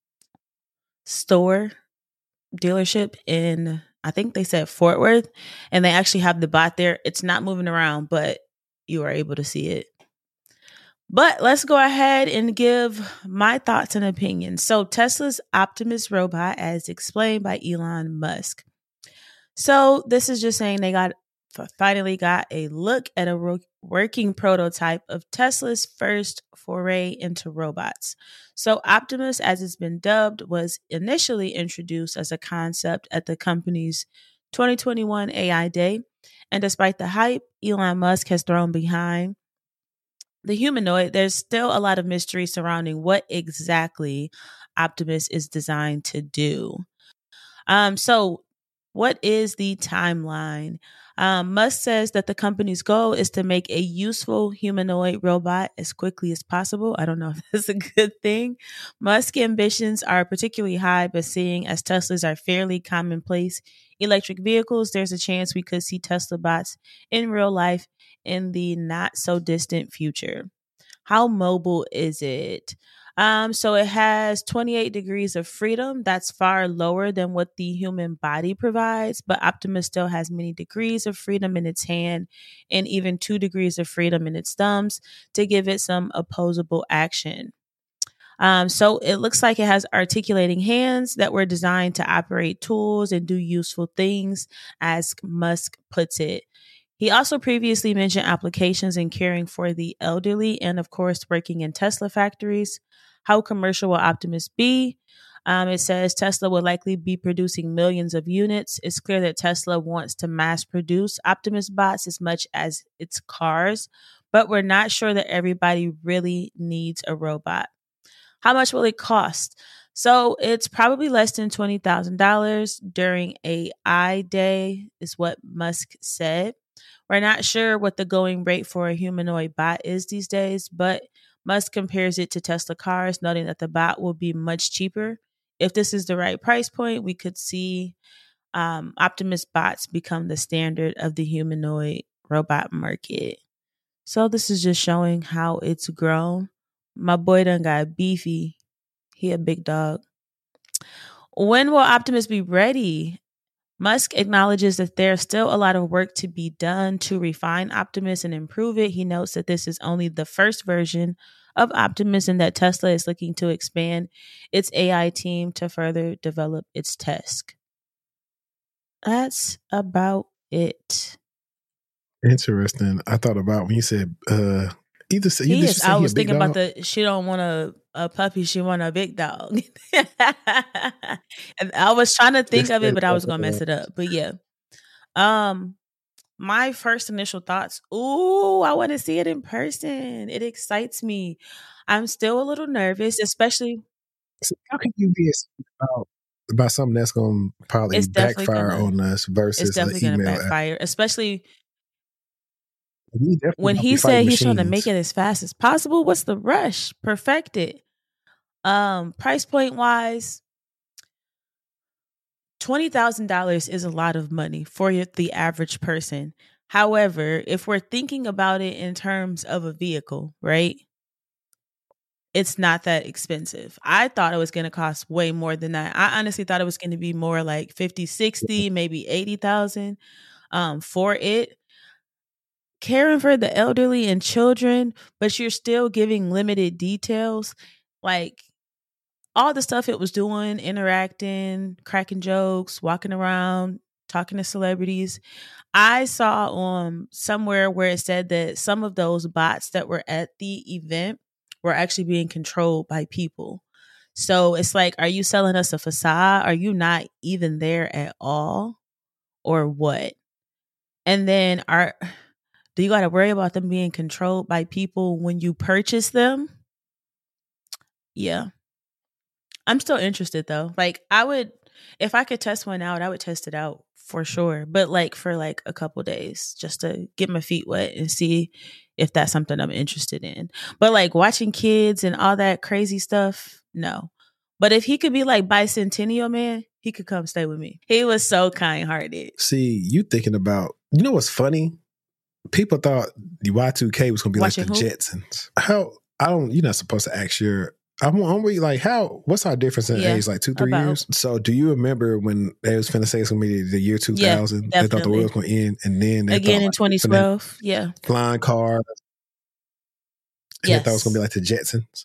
store dealership in, I think they said Fort Worth, and they actually have the bot there. It's not moving around, but you are able to see it. But let's go ahead and give my thoughts and opinions. So Tesla's Optimus robot, as explained by Elon Musk. So this is just saying they got finally got a look at a ro- working prototype of Tesla's first foray into robots. So Optimus, as it's been dubbed, was initially introduced as a concept at the company's twenty twenty-one A I Day. And despite the hype Elon Musk has thrown behind the humanoid, there's still a lot of mystery surrounding what exactly Optimus is designed to do. Um, so what is the timeline? Um, Musk says that the company's goal is to make a useful humanoid robot as quickly as possible. I don't know if that's a good thing. Musk's ambitions are particularly high, but seeing as Teslas are fairly commonplace electric vehicles, there's a chance we could see Tesla bots in real life in the not so distant future. How mobile is it? Um, so it has twenty-eight degrees of freedom. That's far lower than what the human body provides, but Optimus still has many degrees of freedom in its hand and even two degrees of freedom in its thumbs to give it some opposable action. Um, so it looks like it has articulating hands that were designed to operate tools and do useful things, as Musk puts it. He also previously mentioned applications in caring for the elderly and, of course, working in Tesla factories. How commercial will Optimus be? Um, it says Tesla will likely be producing millions of units. It's clear that Tesla wants to mass produce Optimus bots as much as its cars, but we're not sure that everybody really needs a robot. How much will it cost? So it's probably less than twenty thousand dollars during A I Day, is what Musk said. We're not sure what the going rate for a humanoid bot is these days, but Musk compares it to Tesla cars, noting that the bot will be much cheaper. If this is the right price point, we could see um, Optimus bots become the standard of the humanoid robot market. So this is just showing how it's grown. My boy done got beefy. He a big dog. When will Optimus be ready? Musk acknowledges that there's still a lot of work to be done to refine Optimus and improve it. He notes that this is only the first version of Optimus and that Tesla is looking to expand its A I team to further develop its tech. That's about it. Interesting. I thought about when you said uh, either, he either is. I was thinking about the she don't want to a puppy. She want a big dog. And I was trying to think of it, but I was gonna mess it up. But yeah, um, my first initial thoughts. Ooh, I want to see it in person. It excites me. I'm still a little nervous, especially. So how can you be about, about something that's going to probably backfire gonna, on us versus it's definitely going to backfire, app. Especially when he said he's trying to make it as fast as possible. What's the rush? Perfect it. Um, price point wise, twenty thousand dollars is a lot of money for the average person. However, if we're thinking about it in terms of a vehicle, right? It's not that expensive. I thought it was going to cost way more than that. I honestly thought it was going to be more like fifty, sixty, maybe eighty thousand um, for it. Caring for the elderly and children, but you're still giving limited details. Like all the stuff it was doing, interacting, cracking jokes, walking around, talking to celebrities. I saw um somewhere where it said that some of those bots that were at the event were actually being controlled by people. So it's like, are you selling us a facade? Are you not even there at all? Or what? And then are do you got to worry about them being controlled by people when you purchase them? Yeah. I'm still interested though. Like I would, if I could test one out, I would test it out for sure. But like for like a couple days just to get my feet wet and see if that's something I'm interested in. But like watching kids and all that crazy stuff, no. But if he could be like Bicentennial Man, he could come stay with me. He was so kind-hearted. See, you thinking about, you know what's funny? People thought the Y two K was going to be Watching like the who? Jetsons. How, I don't, you're not supposed to ask your, I'm, I'm really like, how, what's our difference in yeah, age? Like two, three about. years? So do you remember when they was finna say it's going to be the year two thousand? Yeah, they thought the world was going to end. And then they Again thought, in like, twenty twelve. Yeah. Flying cars. And yes. They thought it was going to be like the Jetsons.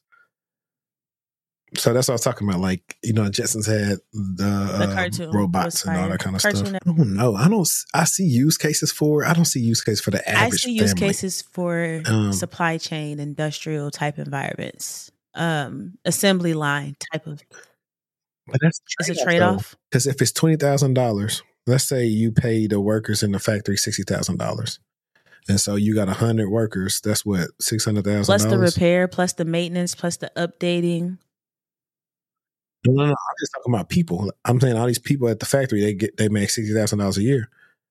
So that's what I was talking about. Like, you know, Jetsons had the, the cartoon, uh, robots and all that kind of cartoon stuff. I don't know. I don't, I see use cases for, I don't see use cases for the average I see use family. Cases for um, supply chain, industrial type environments, um, assembly line type of. But that's it's a trade-off. Because if it's twenty thousand dollars, let's say you pay the workers in the factory sixty thousand dollars. And so you got one hundred workers. That's what, six hundred thousand dollars? Plus the repair, plus the maintenance, plus the updating. No, no, no. I'm just talking about people. I'm saying all these people at the factory, they get they make sixty thousand dollars a year.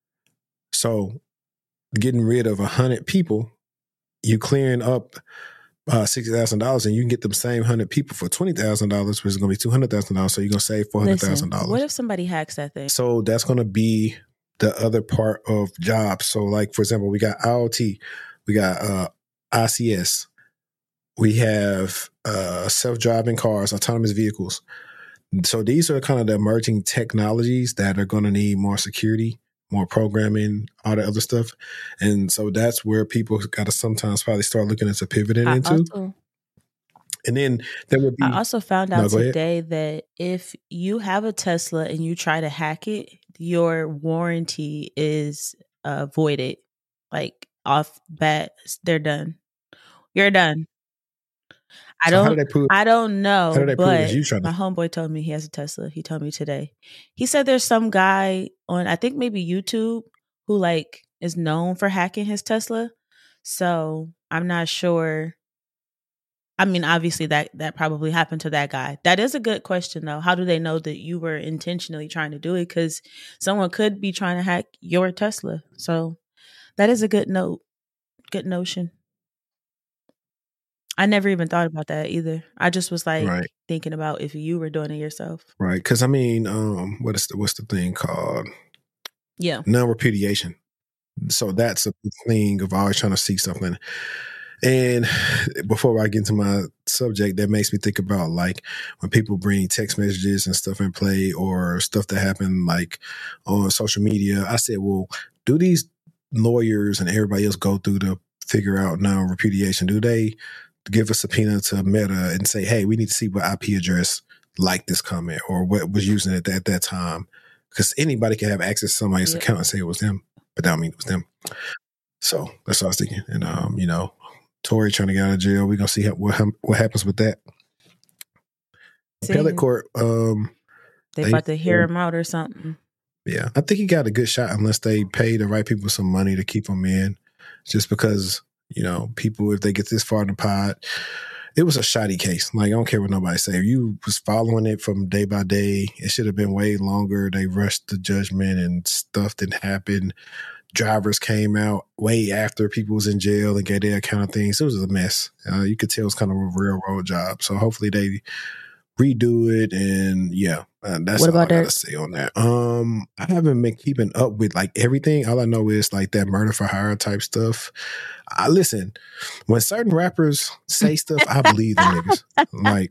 So getting rid of a hundred people, you clearing up uh, sixty thousand dollars, and you can get them same hundred people for twenty thousand dollars, which is going to be two hundred thousand dollars. So you're going to save four hundred thousand dollars. What if somebody hacks that thing? So that's going to be the other part of jobs. So, like for example, we got I O T, we got uh, I C S. We have uh, self-driving cars, autonomous vehicles. So these are kind of the emerging technologies that are going to need more security, more programming, all that other stuff. And so that's where people got to sometimes probably start looking into pivoting I into. Also, and then there would be. I also found out no, today ahead. that if you have a Tesla and you try to hack it, your warranty is uh, voided. Like off bat, they're done. You're done. I so don't. How do they prove, I don't know. How do they but prove you trying to- my homeboy told me he has a Tesla. He told me today. He said there's some guy on, I think maybe YouTube, who like is known for hacking his Tesla. So I'm not sure. I mean, obviously that that probably happened to that guy. That is a good question, though. How do they know that you were intentionally trying to do it? Because someone could be trying to hack your Tesla. So that is a good note. Good notion. I never even thought about that either. I just was like right. thinking about if you were doing it yourself. Right. Because I mean, um, what is the, what's the thing called? Yeah. Non-repudiation. So that's a thing of always trying to seek something. And before I get into my subject, that makes me think about like when people bring text messages and stuff in play or stuff that happened like on social media. I said, well, do these lawyers and everybody else go through to figure out non-repudiation? Do they give a subpoena to Meta and say, hey, we need to see what I P address liked this comment or what was using it at that time? Because anybody can have access to somebody's yep. account and say it was them, but that don't mean it was them. So that's what I was thinking. And, um, you know, Tory trying to get out of jail. We're going to see how, what, what happens with that. Appellate court. Um, they, they about to hear him out or something. Yeah, I think he got a good shot unless they pay the right people some money to keep him in. Just because, you know, people, if they get this far in the pod, it was a shoddy case. Like, I don't care what nobody say. If you was following it from day by day, it should have been way longer. They rushed the judgment and stuff didn't happen. Drivers came out way after people was in jail and gave their account of things. It was a mess. Uh, you could tell it was kind of a railroad job. So hopefully they redo it, and yeah, uh, that's what all about I gotta that? say on that. Um, I haven't been keeping up with like everything. All I know is like that murder for hire type stuff. I listen when certain rappers say stuff, I believe them niggas. Like,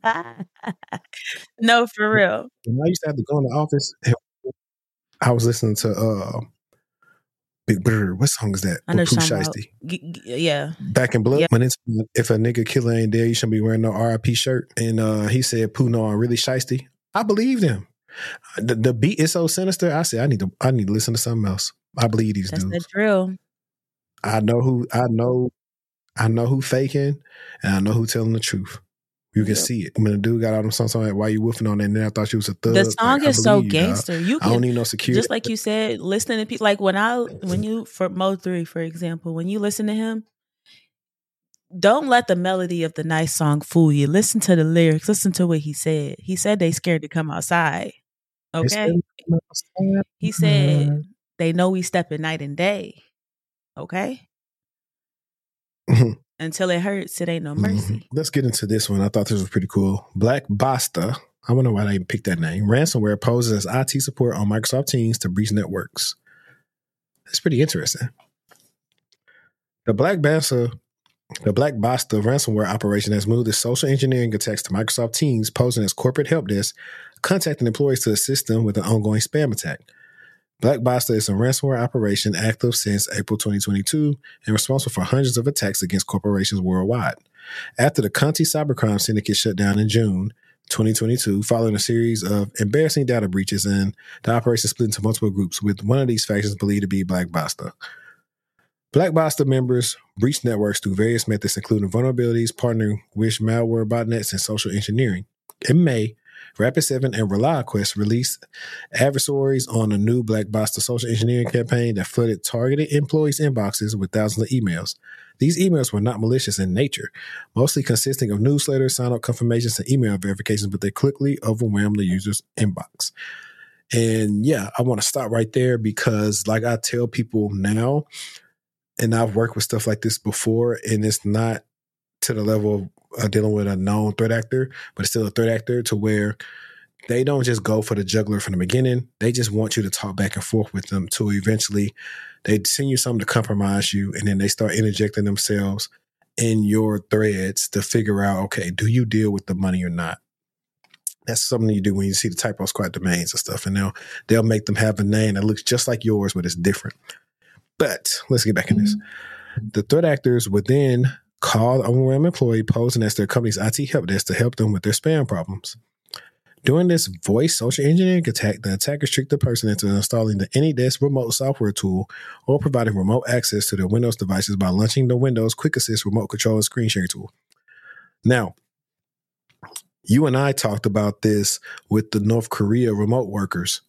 no, for real. When I used to have to go in the office, and I was listening to uh, Big Bird. What song is that? I know Pooh Shiesty. G- g- yeah. Back in Blood. Yeah. When it's if a nigga killer ain't there, you shouldn't be wearing no R I P shirt. And uh, he said, Pooh, no, I'm really shiesty. I believed him. The, the beat is so sinister. I said, I need to I need to listen to something else. I believe these That's dudes. the drill. I know who I know I know who faking and I know who telling the truth. You can yep. see it. When the dude got out of something like, why you woofing on that? And then I thought she was a thug. The song like, is so gangster. You, you can, I don't need no security. Just like you said, listening to people, like when I, when you, for Mo three, for example, when you listen to him, don't let the melody of the nice song fool you. Listen to the lyrics. Listen to what he said. He said they scared to come outside. Okay? He said they know we stepping night and day. Okay? Mm-hmm. Until it hurts, it ain't no mercy. Mm-hmm. Let's get into this one. I thought this was pretty cool. Black Basta. I wonder why they even picked that name. Ransomware poses as I T support on Microsoft Teams to breach networks. That's pretty interesting. The Black Basta, the Black Basta ransomware operation has moved its social engineering attacks to Microsoft Teams, posing as corporate help desk, contacting employees to assist them with an ongoing spam attack. Black Basta is a ransomware operation active since April twenty twenty-two and responsible for hundreds of attacks against corporations worldwide. After the Conti cybercrime syndicate shut down in June twenty twenty-two, following a series of embarrassing data breaches, and the operation split into multiple groups, with one of these factions believed to be Black Basta. Black Basta members breached networks through various methods, including vulnerabilities, partnering with malware botnets, and social engineering. In May, Rapid seven and ReliaQuest released adversaries on a new Black Basta social engineering campaign that flooded targeted employees' inboxes with thousands of emails. These emails were not malicious in nature, mostly consisting of newsletters, sign-up confirmations, and email verifications, but they quickly overwhelmed the user's inbox. And yeah, I want to stop right there because, like I tell people now, and I've worked with stuff like this before, and it's not to the level of uh, dealing with a known threat actor, but it's still a threat actor to where they don't just go for the juggler from the beginning. They just want you to talk back and forth with them till eventually they send you something to compromise you, and then they start interjecting themselves in your threads to figure out, okay, do you deal with the money or not? That's something you do when you see the Typo Squad domains and stuff, and they'll, they'll make them have a name that looks just like yours, but it's different. But let's get back in this. The threat actors would then call the overwhelmed employee posing as their company's I T help desk to help them with their spam problems. During this voice social engineering attack, the attackers tricked the person into installing the AnyDesk remote software tool or providing remote access to their Windows devices by launching the Windows Quick Assist remote control and screen sharing tool. Now, you and I talked about this with the North Korea remote workers.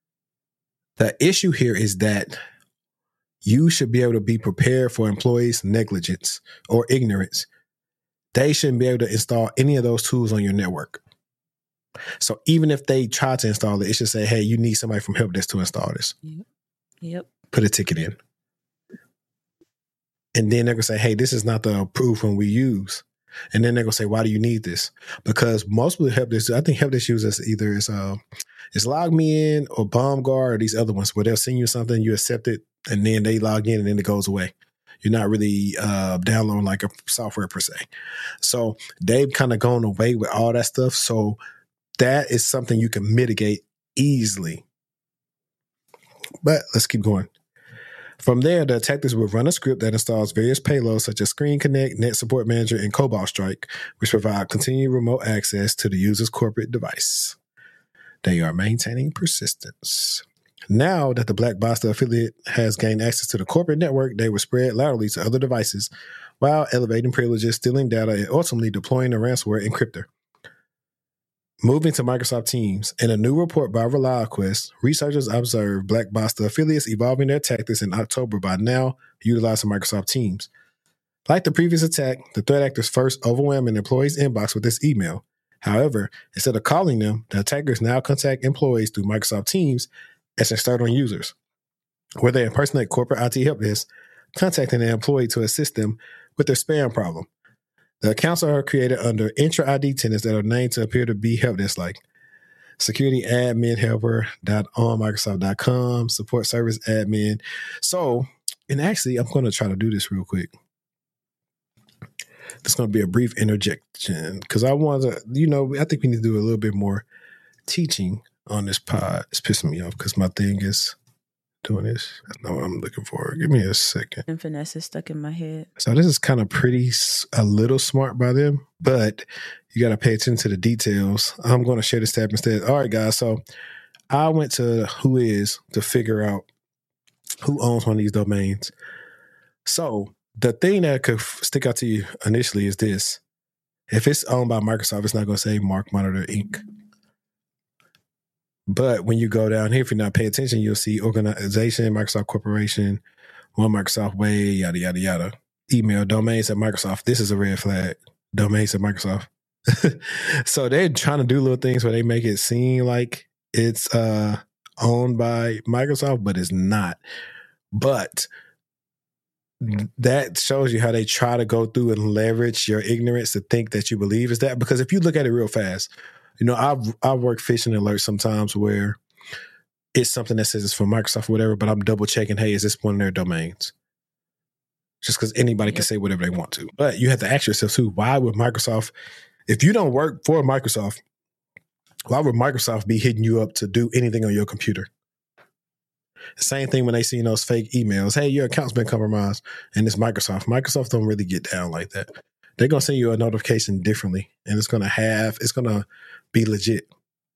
The issue here is that you should be able to be prepared for employees' negligence or ignorance. They shouldn't be able to install any of those tools on your network. So even if they try to install it, it should say, hey, you need somebody from help desk to install this. Yep. Yep. Put a ticket in. And then they're going to say, hey, this is not the approved one we use. And then they're going to say, why do you need this? Because most of the help desk, I think help desk users either is, uh, is LogMeIn or BombGuard or these other ones where they'll send you something, you accept it, and then they log in and then it goes away. You're not really uh, downloading like a software per se. So they've kind of gone away with all that stuff. So that is something you can mitigate easily. But let's keep going. From there, the attackers will run a script that installs various payloads such as Screen Connect, Net Support Manager, and Cobalt Strike, which provide continued remote access to the user's corporate device. They are maintaining persistence. Now that the Black Basta affiliate has gained access to the corporate network, they will spread laterally to other devices while elevating privileges, stealing data, and ultimately deploying a ransomware encryptor. Moving to Microsoft Teams, in a new report by ReliaQuest, researchers observed Blockbuster affiliates evolving their tactics in October by now utilizing Microsoft Teams. Like the previous attack, the threat actors first overwhelmed an employee's inbox with this email. However, instead of calling them, the attackers now contact employees through Microsoft Teams as external users, where they impersonate corporate I T help desk, contacting an employee to assist them with their spam problem. The accounts are created under intra I D tenants that are named to appear to be help desk-like. Security admin helper dot on Microsoft dot com, support service admin. So, and actually, I'm going to try to do this real quick. This is going to be a brief interjection because I want to, you know, I think we need to do a little bit more teaching on this pod. It's pissing me off because my thing is doing this. That's not what I'm looking for. Give me a second. And finesse is stuck in my head. So this is kind of pretty, a little smart by them, but you got to pay attention to the details. I'm going to share this tab instead. All right, guys. So I went to Whois to figure out who owns one of these domains. So the thing that could stick out to you initially is this. If it's owned by Microsoft, it's not going to say Mark Monitor Incorporated. But when you go down here, if you're not paying attention, you'll see organization, Microsoft Corporation, One Microsoft Way, yada, yada, yada. Email, domains at Microsoft. This is a red flag. Domains at Microsoft. So they're trying to do little things where they make it seem like it's uh, owned by Microsoft, but it's not. But that shows you how they try to go through and leverage your ignorance to think that you believe is that. Because if you look at it real fast, you know, I've I've worked phishing alerts sometimes where it's something that says it's from Microsoft or whatever, but I'm double checking, hey, is this one of their domains? Just because anybody can say whatever they want to. But you have to ask yourself too, why would Microsoft, if you don't work for Microsoft, why would Microsoft be hitting you up to do anything on your computer? The same thing when they see those fake emails. Hey, your account's been compromised, and it's Microsoft. Microsoft don't really get down like that. They're going to send you a notification differently, and it's going to have, it's going to be legit.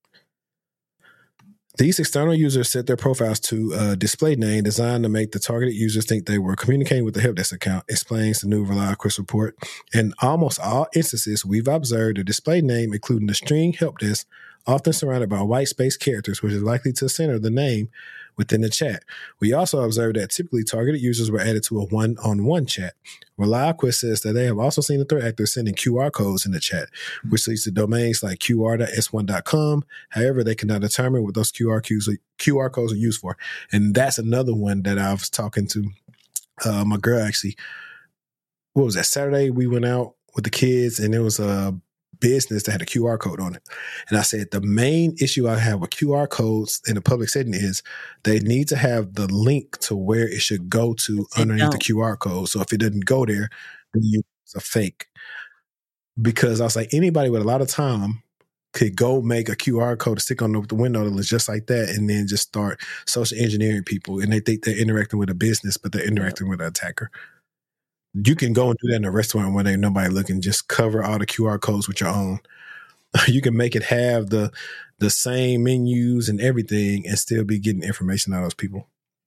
These external users set their profiles to a display name designed to make the targeted users think they were communicating with the help desk account, explains the new ReliaQuest report. In almost all instances, we've observed a display name, including the string help desk, often surrounded by white space characters, which is likely to center the name within the chat. We also observed that typically targeted users were added to a one-on-one chat. ReliaQuest says that they have also seen the threat actors sending Q R codes in the chat, which leads to domains like Q R dot S one dot com. However, they cannot determine what those Q R codes are, Q R codes are used for. And that's another one that I was talking to uh, my girl actually. What was that? Saturday we went out with the kids and there was a business that had a Q R code on it. And I said, the main issue I have with Q R codes in a public setting is they need to have the link to where it should go to They underneath don't. the Q R code. So if it doesn't go there, then you- it's a fake. Because I was like, anybody with a lot of time could go make a Q R code to stick on the, the window that looks just like that and then just start social engineering people. And they think they're interacting with a business, but they're interacting with an attacker. You can go and do that in a restaurant when ain't nobody looking. Just cover all the Q R codes with your own. You can make it have the the same menus and everything and still be getting information out of those people.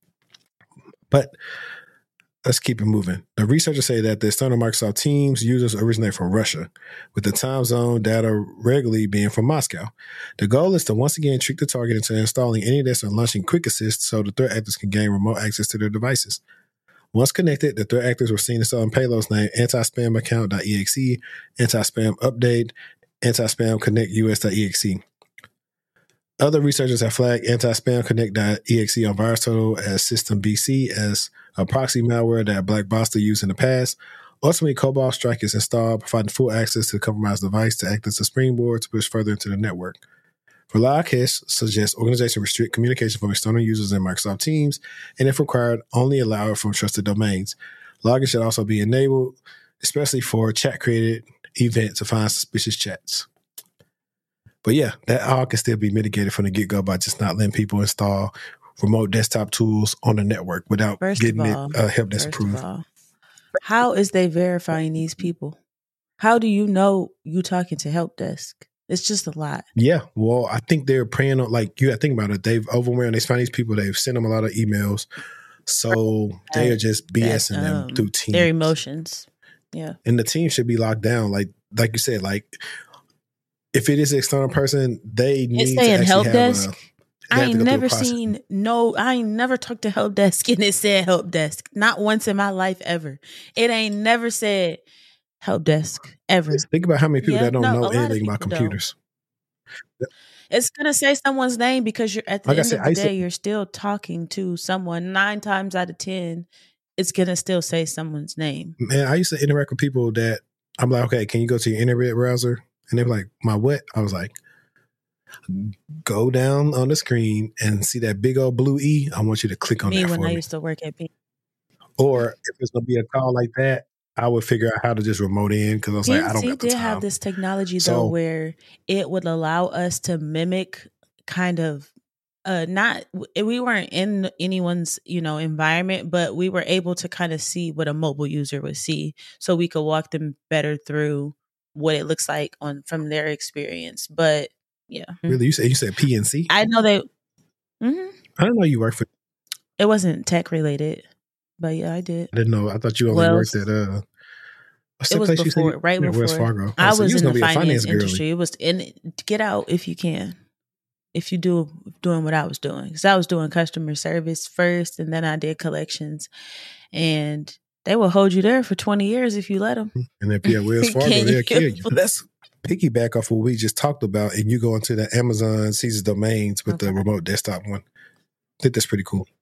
But let's keep it moving. The researchers say that the external Microsoft Teams users originate from Russia, with the time zone data regularly being from Moscow. The goal is to once again trick the target into installing AnyDesk and launching Quick Assist so the threat actors can gain remote access to their devices. Once connected, the threat actors were seen installing payloads named anti-spam account dot E X E, anti-spam update, anti-spam connect U S dot E X E. Other researchers have flagged anti-spam connect dot E X E on VirusTotal as System B C as a proxy malware that Blockbuster used in the past. Ultimately, Cobalt Strike is installed, providing full access to the compromised device to act as a springboard to push further into the network. ReliaQuest suggests organizations restrict communication from external users in Microsoft Teams, and if required, only allow it from trusted domains. Logging should also be enabled, especially for a chat-created event to find suspicious chats. But yeah, that all can still be mitigated from the get-go by just not letting people install remote desktop tools on the network without First getting of it all, uh, help desk first approved. of all, how is they verifying these people? How do you know you talking to help desk? It's just a lot. Yeah, well, I think they're preying on, like, you got to think about it. They've overwhelmed, they find these people, they've sent them a lot of emails. So they are just BSing That, them um, through Teams. Their emotions. Yeah. And the team should be locked down. Like, like you said, like, if it is an external person, they need It's to saying actually help have desk. a. I ain't never seen no. I ain't never talked to help desk and it said help desk. Not once in my life ever. It ain't never said help desk ever. Just think about how many people Yeah, that don't no, know a lot of anything about people don't. computers. It's gonna say someone's name because you're at the Like I end said, of I the used to- day, you're still talking to someone. Nine times out of ten, it's gonna still say someone's name. Man, I used to interact with people that I'm like, okay, can you go to your internet browser? And they're like, my what? I was like, go down on the screen and see that big old blue E. I want you to click on Me that when for I me. used to work at P. Or if it's gonna be a call like that, I would figure out how to just remote in because I was like, I don't P N C got the did time. have this technology So- though where it would allow us to mimic kind of uh not we weren't in anyone's, you know, environment, but we were able to kind of see what a mobile user would see so we could walk them better through what it looks like on from their experience. But yeah. Really, you said you said P N C? I know they mhm. I didn't know you worked for. It wasn't tech related, but yeah, I did. I didn't know. I thought you only Well, worked at uh. what's It that was place you said before, you- right yeah, before. Wells Fargo. Oh, I so you was in gonna the be a finance girly. industry. It was in get out if you can, if you do doing what I was doing, because I was doing customer service first, and then I did collections, and they will hold you there for twenty years if you let them. And if you're at Wells Fargo, Can they'll you- kill you. Let's piggyback off what we just talked about, and you go into the Amazon seizes domains with Okay. the remote desktop one. I think that's pretty cool.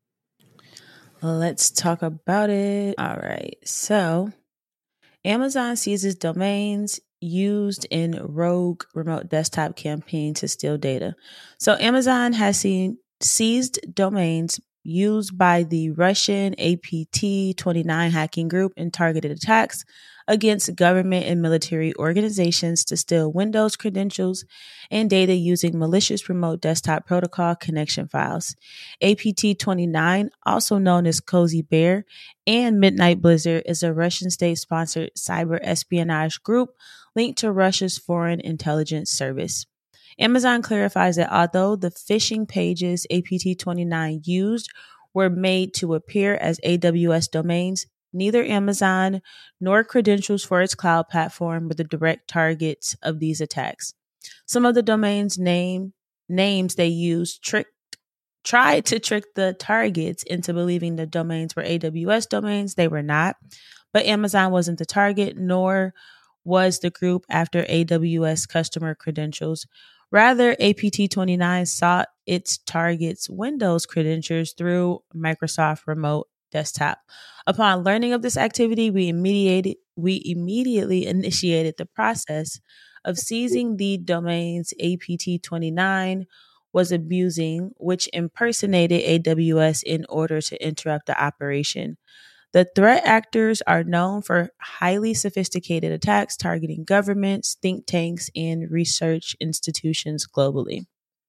Let's talk about it. All right. So, Amazon seizes domains used in rogue remote desktop campaign to steal data. So, Amazon has seen seized domains used by the Russian A P T twenty-nine hacking group in targeted attacks against government and military organizations to steal Windows credentials and data using malicious remote desktop protocol connection files. A P T twenty-nine, also known as Cozy Bear and Midnight Blizzard, is a Russian state-sponsored cyber espionage group linked to Russia's Foreign Intelligence Service. Amazon clarifies that although the phishing pages A P T twenty-nine used were made to appear as A W S domains, neither Amazon nor credentials for its cloud platform were the direct targets of these attacks. Some of the domains name names they used tricked tried to trick the targets into believing the domains were A W S domains. They were not, but Amazon wasn't the target, nor was the group after A W S customer credentials. Rather, A P T twenty-nine sought its targets' Windows credentials through Microsoft Remote Desktop. Upon learning of this activity, we immediately we immediately initiated the process of seizing the domains A P T twenty-nine was abusing, which impersonated A W S in order to interrupt the operation. The threat actors are known for highly sophisticated attacks targeting governments, think tanks, and research institutions globally.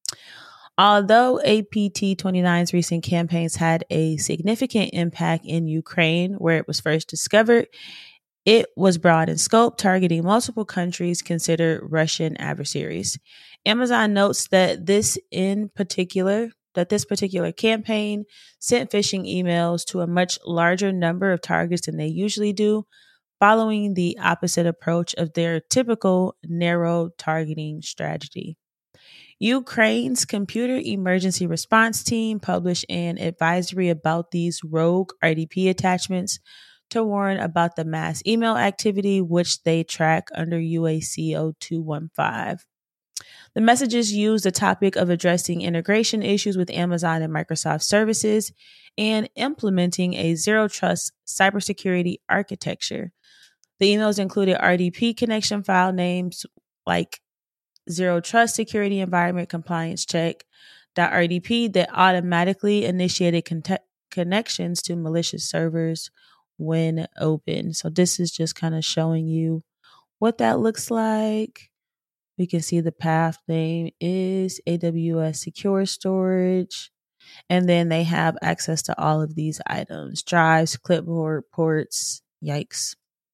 Although A P T twenty-nine's recent campaigns had a significant impact in Ukraine, where it was first discovered, it was broad in scope, targeting multiple countries considered Russian adversaries. Amazon notes that this in particular, that this particular campaign sent phishing emails to a much larger number of targets than they usually do, following the opposite approach of their typical narrow targeting strategy. Ukraine's Computer Emergency Response Team published an advisory about these rogue R D P attachments to warn about the mass email activity, which they track under U A C zero two one five. The messages use the topic of addressing integration issues with Amazon and Microsoft services and implementing a zero-trust cybersecurity architecture. The emails included R D P connection file names like Zero Trust Security Environment Compliance Check .rdp that automatically initiated con- connections to malicious servers when open. So this is just kind of showing you what that looks like. We can see the path name is A W S Secure Storage. And then they have access to all of these items, drives, clipboard, ports. Yikes.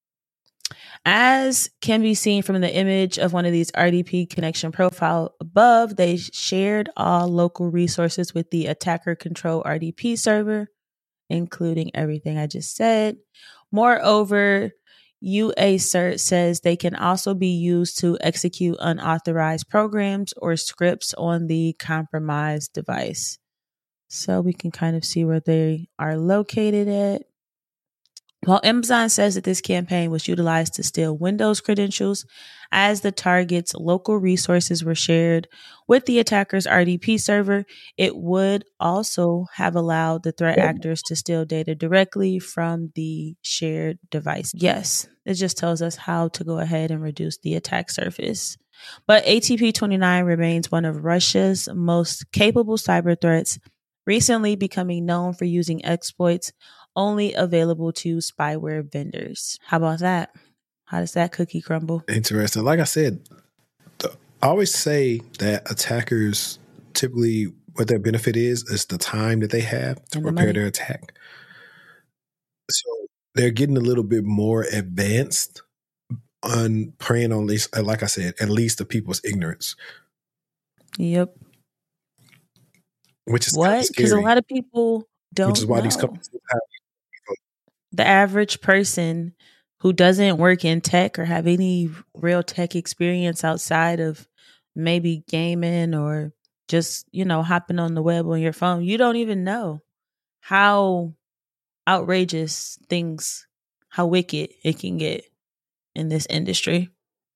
As can be seen from the image of one of these R D P connection profile above, they shared all local resources with the attacker control R D P server, including everything I just said. Moreover, U A CERT says they can also be used to execute unauthorized programs or scripts on the compromised device. So we can kind of see where they are located at. While Amazon says that this campaign was utilized to steal Windows credentials, as the target's local resources were shared with the attacker's R D P server, it would also have allowed the threat actors to steal data directly from the shared device. Yes, it just tells us how to go ahead and reduce the attack surface. But A T P twenty-nine remains one of Russia's most capable cyber threats, recently becoming known for using exploits only available to spyware vendors. How about that? How does that cookie crumble? Interesting. Like I said, the, I always say that attackers typically what their benefit is is the time that they have to And the prepare money. their attack. So they're getting a little bit more advanced on preying on, least, like I said, at least the people's ignorance, Yep. which is What? Because a lot of people don't which is why know. these companies have The average person who doesn't work in tech or have any real tech experience outside of maybe gaming or just, you know, hopping on the web on your phone, you don't even know how outrageous things, how wicked it can get in this industry.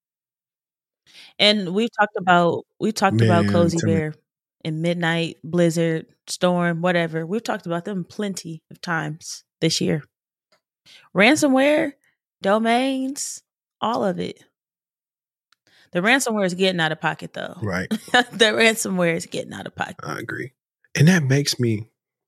And we've talked about we talked about Man, Cozy tell me. Bear and Midnight, Blizzard, Storm, whatever. We've talked about them plenty of times this year. Ransomware, domains, all of it. The ransomware is getting out of pocket, though. Right. The ransomware is getting out of pocket. I agree. And that makes me,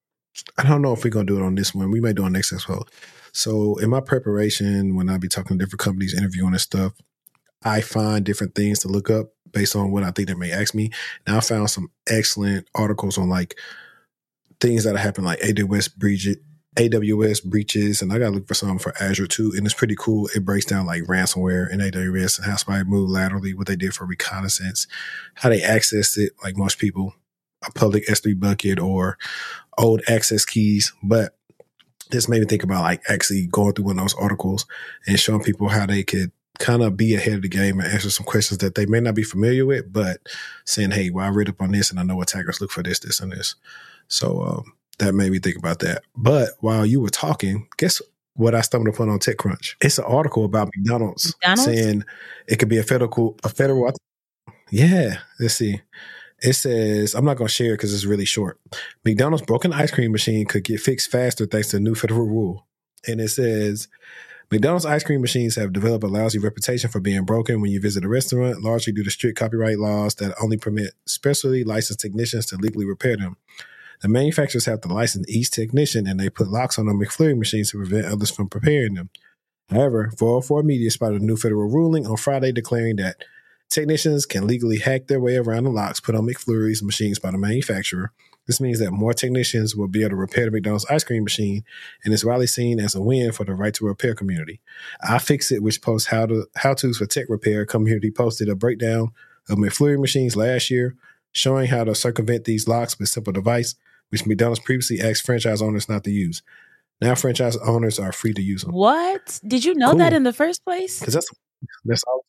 I don't know if we're going to do it on this one. We may do it on next expo. So in my preparation, when I be talking to different companies, interviewing and stuff, I find different things to look up based on what I think they may ask me. Now I found some excellent articles on like things that happen, like A W S breaches, A W S breaches, and I got to look for some for Azure too. And it's pretty cool. It breaks down like ransomware in A W S and how somebody moved laterally, what they did for reconnaissance, how they accessed it, like most people, a public S three bucket or old access keys. But this made me think about like actually going through one of those articles and showing people how they could kind of be ahead of the game and answer some questions that they may not be familiar with, but saying, hey, well, I read up on this and I know attackers look for this, this, and this. So um, that made me think about that. But while you were talking, guess what I stumbled upon on TechCrunch? It's an article about McDonald's, McDonald's? saying it could be a federal, a federal. Yeah, let's see. It says, I'm not going to share it because it's really short. McDonald's broken ice cream machine could get fixed faster thanks to a new federal rule. And it says, McDonald's ice cream machines have developed a lousy reputation for being broken when you visit a restaurant, largely due to strict copyright laws that only permit specially licensed technicians to legally repair them. The manufacturers have to license each technician, and they put locks on the McFlurry machines to prevent others from repairing them. However, four oh four Media spotted a new federal ruling on Friday declaring that technicians can legally hack their way around the locks put on McFlurry's machines by the manufacturer. This means that more technicians will be able to repair the McDonald's ice cream machine, and it's widely seen as a win for the right to repair community. iFixit, which posts how to how-tos for tech repair community, posted a breakdown of McFlurry machines last year, showing how to circumvent these locks with a simple device, which McDonald's previously asked franchise owners not to use. Now franchise owners are free to use them. What? Did you know Cool. that in the first place? Because that's that's all.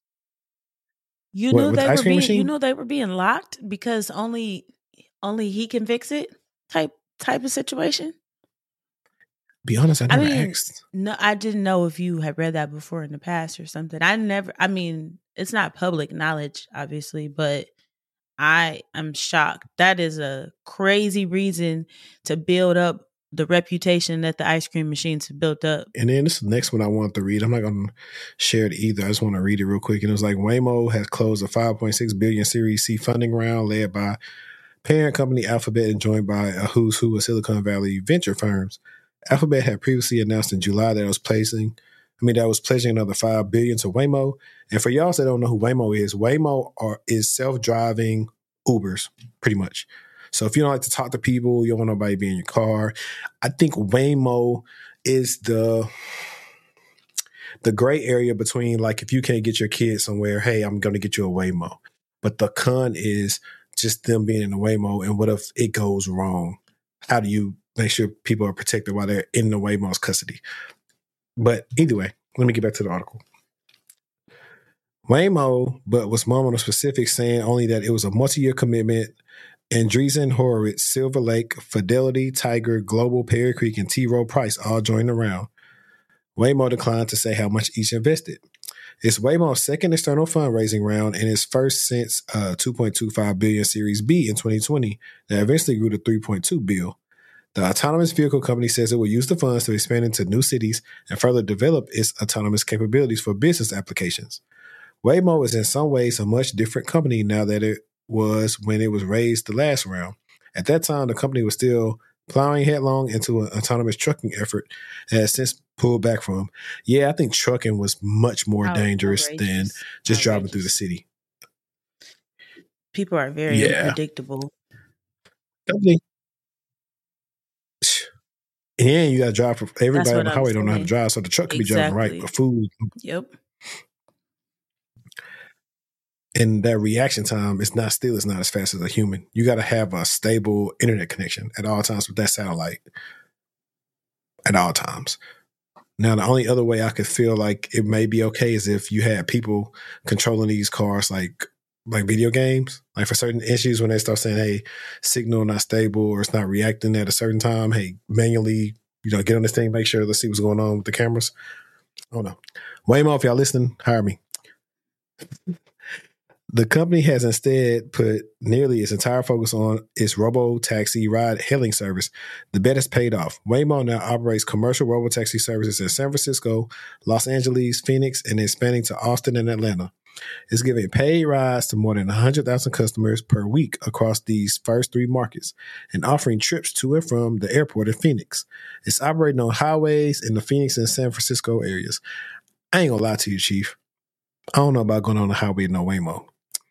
You What, knew with they the ice were cream being machine? you knew they were being locked because only only he can fix it type type of situation. Be honest, I I never mean, asked. no, I didn't know if you had read that before in the past or something. I never. I mean, it's not public knowledge, obviously, but I am shocked. That is a crazy reason to build up the reputation that the ice cream machines have built up. And then this is the next one I wanted to read. I'm not going to share it either. I just want to read it real quick. And it was like, Waymo has closed a five point six billion dollars Series C funding round led by parent company Alphabet and joined by a who's who of Silicon Valley venture firms. Alphabet had previously announced in July that it was placing, I mean, that was pledging another five billion dollars to Waymo. And for y'all that don't know who Waymo is, Waymo are, is self-driving Ubers, pretty much. So if you don't like to talk to people, you don't want nobody to be in your car. I think Waymo is the the gray area between, like, if you can't get your kids somewhere, hey, I'm going to get you a Waymo. But the con is just them being in the Waymo, and what if it goes wrong? How do you make sure people are protected while they're in the Waymo's custody? But either way, let me get back to the article. Waymo, but was mum on the specifics, saying only that it was a multi-year commitment. Andreessen Horowitz, Silver Lake, Fidelity, Tiger, Global, Perry Creek, and T. Rowe Price all joined the round. Waymo declined to say how much each invested. It's Waymo's second external fundraising round and its first since uh, two point two five billion dollars Series B in twenty twenty that eventually grew to three point two billion dollars. The autonomous vehicle company says it will use the funds to expand into new cities and further develop its autonomous capabilities for business applications. Waymo is in some ways a much different company now that it was when it was raised the last round. At that time, the company was still plowing headlong into an autonomous trucking effort and has since pulled back from. Yeah, I think trucking was much more oh, dangerous outrageous. than just outrageous. driving through the city. People are very yeah. unpredictable. Company. And you got to drive for everybody on the highway don't know how to drive, so the truck could exactly. be driving right, but food. Yep. And that reaction time is not still is not as fast as a human. You got to have a stable internet connection at all times with that satellite at all times. Now, the only other way I could feel like it may be okay is if you had people controlling these cars like like video games, like for certain issues when they start saying, hey, signal not stable or it's not reacting at a certain time. Hey, manually, you know, get on this thing, make sure, let's see what's going on with the cameras. Oh, no. Waymo, if y'all listening, hire me. The company has instead put nearly its entire focus on its robo-taxi ride-hailing service. The bet has paid off. Waymo now operates commercial robo-taxi services in San Francisco, Los Angeles, Phoenix, and expanding to Austin and Atlanta. It's giving paid rides to more than one hundred thousand customers per week across these first three markets and offering trips to and from the airport in Phoenix. It's operating on highways in the Phoenix and San Francisco areas. I ain't gonna lie to you, Chief. I don't know about going on the highway no Waymo.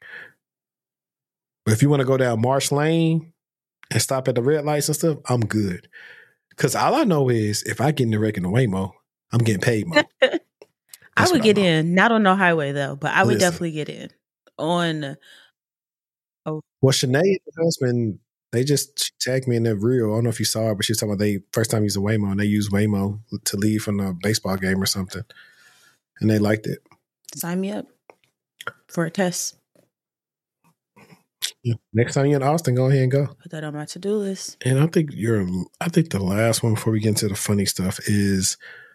But if you want to go down Marsh Lane and stop at the red lights and stuff, I'm good. Because all I know is if I get in the wreck in the Waymo, I'm getting paid more. I would get I in. Not on no highway, though, but I would Listen. definitely get in. On. Oh. Well, Sinead, her husband, they just tagged me in that reel. I don't know if you saw it, but she was talking about they first time using Waymo, and they used Waymo to leave from a baseball game or something. And they liked it. Sign me up for a test. Yeah. Next time you're in Austin, go ahead and go. Put that on my to-do list. And I think you're. I think the last one before we get into the funny stuff is,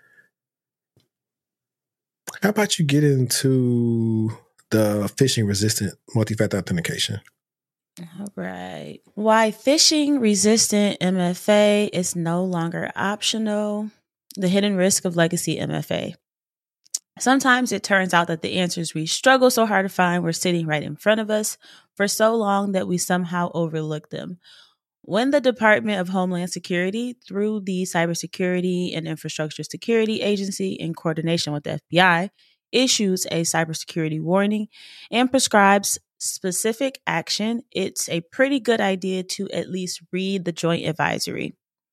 how about you get into the phishing-resistant multi-factor authentication? All right. Why phishing-resistant M F A is no longer optional. The hidden risk of legacy M F A. Sometimes it turns out that the answers we struggle so hard to find were sitting right in front of us for so long that we somehow overlooked them. When the Department of Homeland Security, through the Cybersecurity and Infrastructure Security Agency in coordination with the F B I, issues a cybersecurity warning and prescribes specific action, it's a pretty good idea to at least read the joint advisory.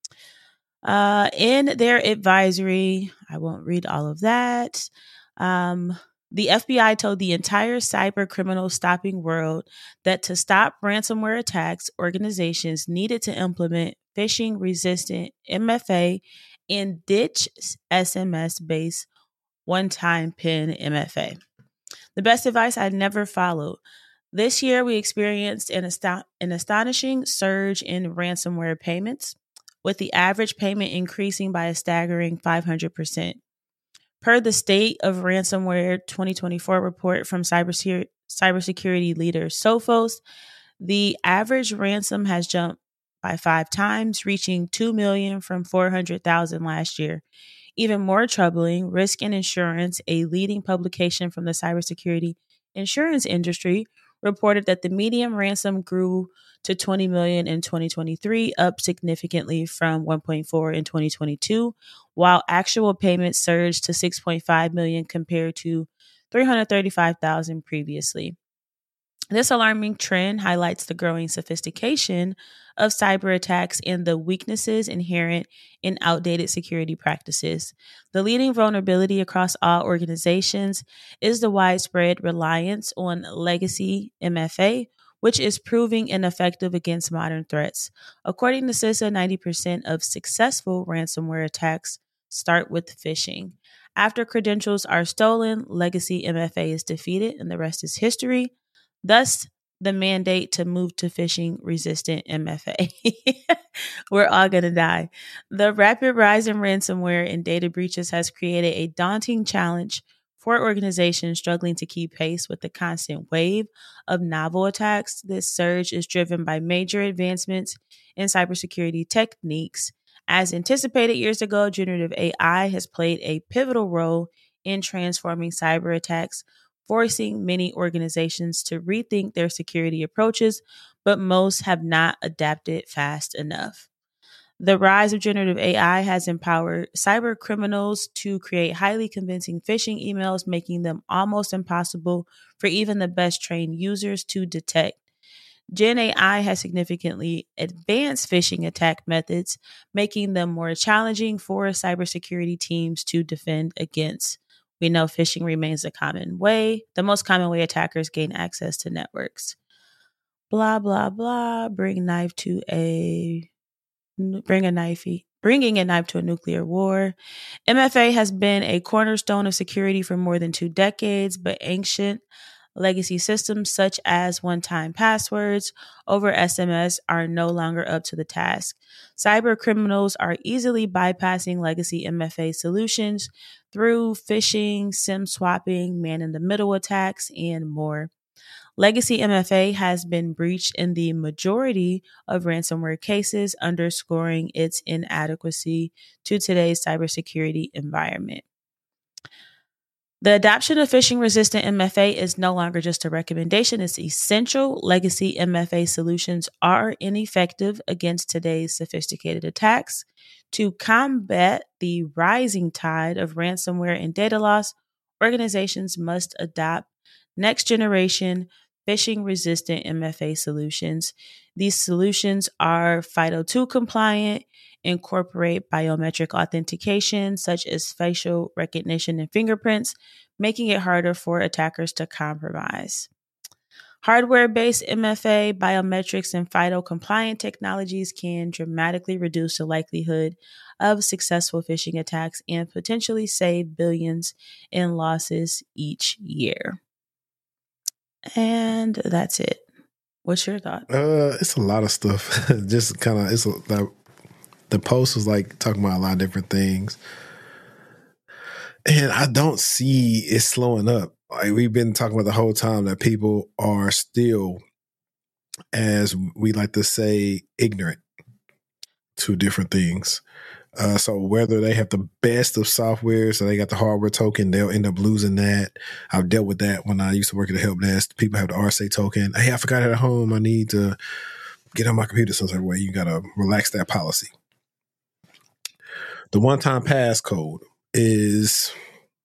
Uh, in their advisory, I won't read all of that. Um, the F B I told the entire cyber criminal stopping world that to stop ransomware attacks, organizations needed to implement phishing resistant M F A and ditch S M S-based one-time PIN M F A. The best advice I never followed. This year, we experienced an, ast- an astonishing surge in ransomware payments, with the average payment increasing by a staggering five hundred percent. Per the State of Ransomware twenty twenty-four report from cybersecurity, cybersecurity leader Sophos, the average ransom has jumped by five times, reaching two million dollars from four hundred thousand dollars last year. Even more troubling, Risk and Insurance, a leading publication from the cybersecurity insurance industry, reported that the median ransom grew to twenty million dollars in twenty twenty-three, up significantly from one point four in twenty twenty-two, while actual payments surged to six point five million dollars compared to three hundred thirty-five thousand dollars previously. This alarming trend highlights the growing sophistication of cyber attacks and the weaknesses inherent in outdated security practices. The leading vulnerability across all organizations is the widespread reliance on legacy M F A, which is proving ineffective against modern threats. According to CISA, ninety percent of successful ransomware attacks start with phishing. After credentials are stolen, legacy M F A is defeated, and the rest is history. Thus, the mandate to move to phishing-resistant M F A. We're all going to die. The rapid rise in ransomware and data breaches has created a daunting challenge for organizations struggling to keep pace with the constant wave of novel attacks. This surge is driven by major advancements in cybersecurity techniques. As anticipated years ago, generative A I has played a pivotal role in transforming cyber attacks, forcing many organizations to rethink their security approaches, but most have not adapted fast enough. The rise of generative A I has empowered cyber criminals to create highly convincing phishing emails, making them almost impossible for even the best trained users to detect. Gen A I has significantly advanced phishing attack methods, making them more challenging for cybersecurity teams to defend against. We know phishing remains a common way, the most common way attackers gain access to networks. Blah, blah, blah. Bring knife to a bring a knife, bringing a knife to a nuclear war. M F A has been a cornerstone of security for more than two decades, but ancient legacy systems such as one-time passwords over S M S are no longer up to the task. Cyber criminals are easily bypassing legacy M F A solutions through phishing, SIM swapping, man-in-the-middle attacks, and more. Legacy M F A has been breached in the majority of ransomware cases, underscoring its inadequacy to today's cybersecurity environment. The adoption of phishing-resistant M F A is no longer just a recommendation, it's essential. Legacy M F A solutions are ineffective against today's sophisticated attacks. To combat the rising tide of ransomware and data loss, organizations must adopt next-generation phishing-resistant M F A solutions. These solutions are FIDO two compliant, incorporate biometric authentication such as facial recognition and fingerprints, making it harder for attackers to compromise. Hardware-based M F A, biometrics, and FIDO compliant technologies can dramatically reduce the likelihood of successful phishing attacks and potentially save billions in losses each year. And that's it. What's your thought? Uh, it's a lot of stuff. Just kind of, it's a, the, the post was like talking about a lot of different things. And I don't see it slowing up. Like we've been talking about the whole time that people are still, as we like to say, ignorant to different things. Uh, so whether they have the best of software, so they got the hardware token, they'll end up losing that. I've dealt with that when I used to work at the help desk. People have the R S A token. Hey, I forgot it at home. I need to get on my computer some sort of way. You got to relax that policy. The one-time passcode is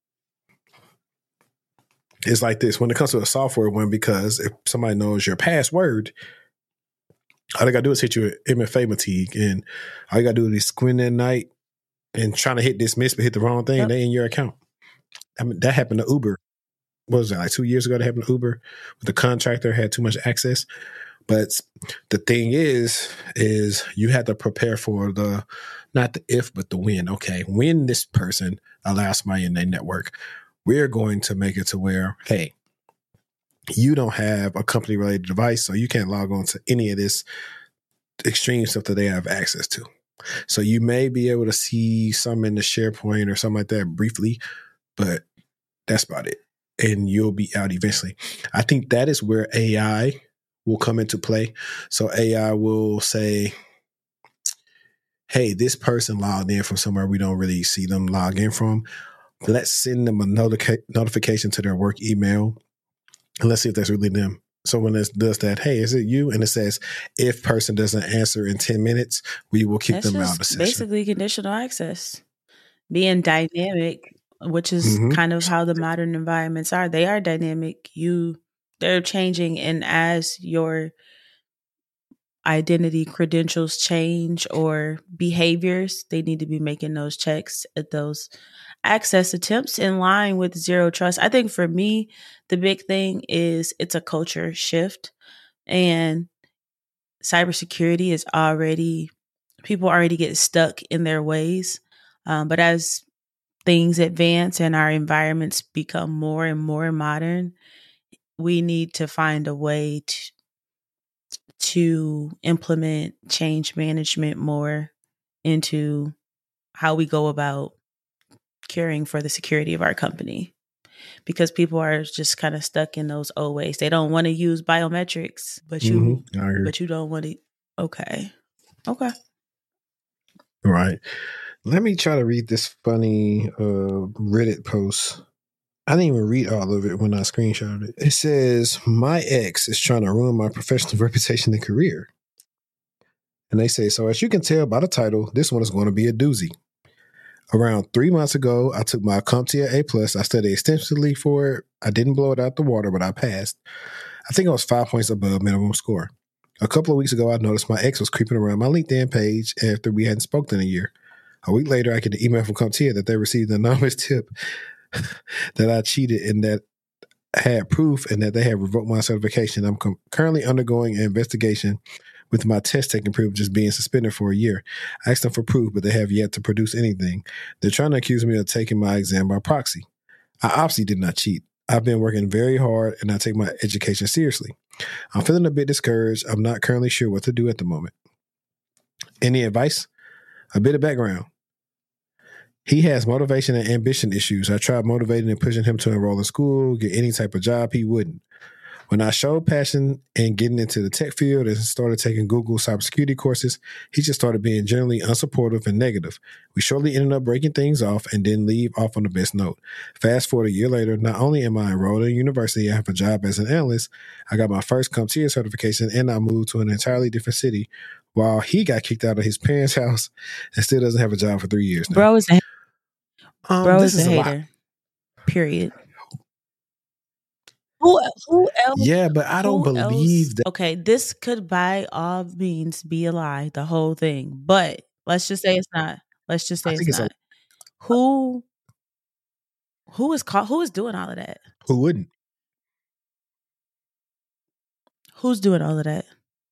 is like this when it comes to a software one, because if somebody knows your password, all they got to do is hit you with M F A fatigue, and all you got to do is squint at night and trying to hit dismiss but hit the wrong thing. Yep. They in your account. I mean, that happened to Uber. What was that, like two years ago? That happened to Uber. The contractor had too much access. But the thing is, is you have to prepare for the, not the if, but the when. Okay, when this person allows somebody in their network, we're going to make it to where, hey, you don't have a company-related device, so you can't log on to any of this extreme stuff that they have access to. So you may be able to see some in the SharePoint or something like that briefly, but that's about it. And you'll be out eventually. I think that is where A I will come into play. So A I will say, hey, this person logged in from somewhere we don't really see them log in from. Let's send them a notica- notification to their work email. And let's see if that's really them. So when it does that, hey, is it you? And it says, if person doesn't answer in ten minutes, we will kick that's them out of the session. Basically conditional access. Being dynamic, which is mm-hmm. kind of how the modern environments are. They are dynamic. You, they're changing. And as your identity credentials change or behaviors, they need to be making those checks at those access attempts in line with zero trust. I think for me, the big thing is it's a culture shift, and cybersecurity is already, people already get stuck in their ways. Um, but as things advance and our environments become more and more modern, we need to find a way to, to implement change management more into how we go about caring for the security of our company. Because people are just kind of stuck in those old ways. They don't want to use biometrics, but you mm-hmm. but you don't want to. Okay. Okay. Right. Let me try to read this funny uh, Reddit post. I didn't even read all of it when I screenshotted it. It says, my ex is trying to ruin my professional reputation and career. And they say, so as you can tell by the title, this one is going to be a doozy. Around three months ago, I took my CompTIA A plus. I studied extensively for it. I didn't blow it out the water, but I passed. I think I was five points above minimum score. A couple of weeks ago, I noticed my ex was creeping around my LinkedIn page after we hadn't spoken in a year. A week later, I get an email from CompTIA that they received an anonymous tip that I cheated and that had proof and that they had revoked my certification. I'm com- currently undergoing an investigation with my test taking privileges being suspended for a year. I asked them for proof, but they have yet to produce anything. They're trying to accuse me of taking my exam by proxy. I obviously did not cheat. I've been working very hard and I take my education seriously. I'm feeling a bit discouraged. I'm not currently sure what to do at the moment. Any advice? A bit of background. He has motivation and ambition issues. I tried motivating and pushing him to enroll in school, get any type of job. He wouldn't. When I showed passion in getting into the tech field and started taking Google cybersecurity courses, he just started being generally unsupportive and negative. We shortly ended up breaking things off and didn't leave off on the best note. Fast forward a year later, not only am I enrolled in university, I have a job as an analyst, I got my first CompTIA certification, and I moved to an entirely different city while he got kicked out of his parents' house and still doesn't have a job for three years now. Bro is a, um, bro this is a is a hater. lot. Period. Who who else? Yeah, but I don't who believe else? that. Okay, this could by all means be a lie, the whole thing. But let's just say it's not. Let's just say I it's think it's not. a, Who who is call, who is doing all of that? who wouldn't? Who's doing all of that?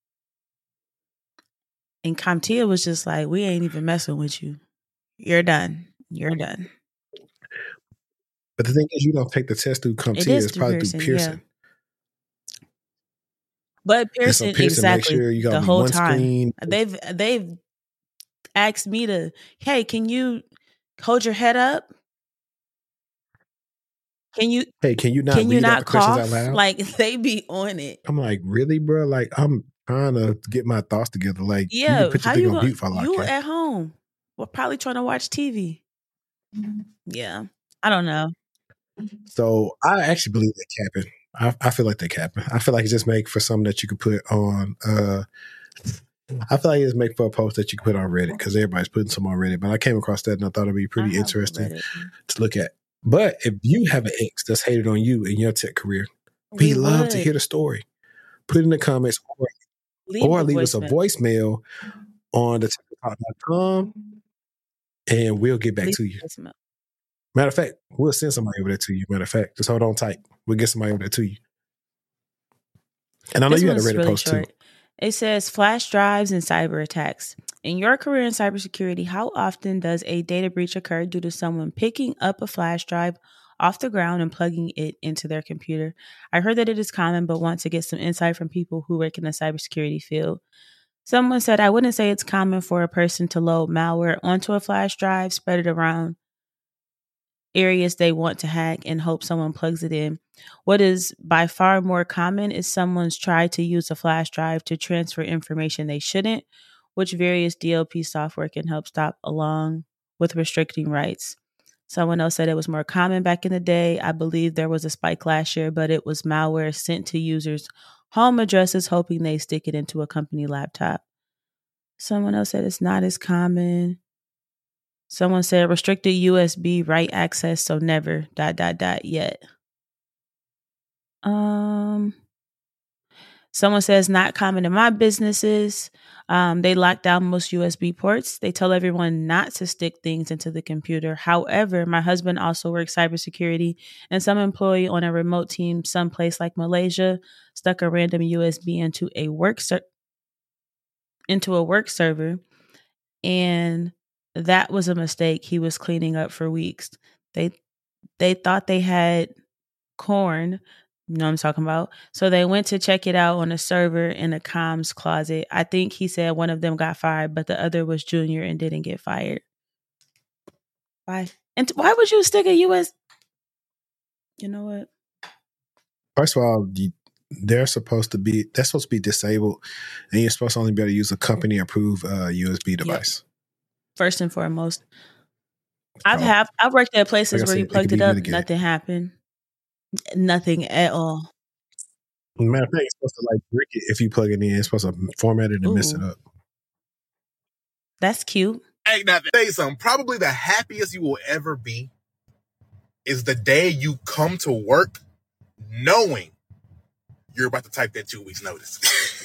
And CompTIA was just like, we ain't even messing with you. You're done. You're done. But the thing is, you don't take the test through CompTIA. It is It's through probably Pearson, through Pearson. yeah. But And so Pearson, Pearson makes exactly, sure you got the to be whole one time. screen. They've they've asked me to, hey, can you hold your head up? Can you Hey, can you not can you read out not the questions out cough? loud? Like, they be on it. I'm like, really, bro? Like, I'm trying to get my thoughts together. Like, you Yeah, can put how your thing you on going? mute for all I You care. at home? We're probably trying to watch T V. Yeah, I don't know. So I actually believe they're capping. I, I feel like they're capping. I feel like it's just make for something that you could put on. Uh, I feel like it's make for a post that you could put on Reddit because everybody's putting some on Reddit. But I came across that and I thought it'd be I pretty have interesting Reddit. to look at. But if you have an ex that's hated on you in your tech career, we, We love to would hear the story. Put it in the comments or, leave or the leave us a voicemail. voicemail on the tech talk dot com and we'll get back Leave to the you. voicemail. Matter of fact, we'll send somebody over there to you. Matter of fact, just hold on tight. We'll get somebody over there to you. And I know This you had a one's Reddit really post short. too. It says flash drives and cyber attacks. In your career in cybersecurity, how often does a data breach occur due to someone picking up a flash drive off the ground and plugging it into their computer? I heard that it is common, but want to get some insight from people who work in the cybersecurity field. Someone said, I wouldn't say it's common for a person to load malware onto a flash drive, spread it around areas they want to hack, and hope someone plugs it in. What is by far more common is someone's tried to use a flash drive to transfer information they shouldn't, which various D L P software can help stop, along with restricting rights. Someone else said it was more common back in the day. I believe there was a spike last year, but it was malware sent to users' home addresses, hoping they stick it into a company laptop. Someone else said it's not as common. Someone said restricted U S B write access, so never dot dot dot yet. Um, someone says not common in my businesses. Um, they lock down most U S B ports. They tell everyone not to stick things into the computer. However, my husband also works cybersecurity, and some employee on a remote team someplace like Malaysia stuck a random U S B into a work ser- into a work server, and that was a mistake. He was cleaning up for weeks. They they thought they had corn. You know what I'm talking about? So they went to check it out on a server in a comms closet. I think he said one of them got fired, but the other was junior and didn't get fired. Why? And why would you stick a U S? You know what? First of all, you, they're supposed to be they're supposed to be disabled, and you're supposed to only be able to use a company approved uh, U S B device. Yep. First and foremost, I've have I've worked at places like where said, you plugged it, it up, nothing happened, nothing at all. Matter of fact, it's supposed to like brick it if you plug it in. It's supposed to format it and Ooh. mess it up. That's cute. Hey, now to say something. Probably the happiest you will ever be is the day you come to work knowing you're about to type that two weeks notice.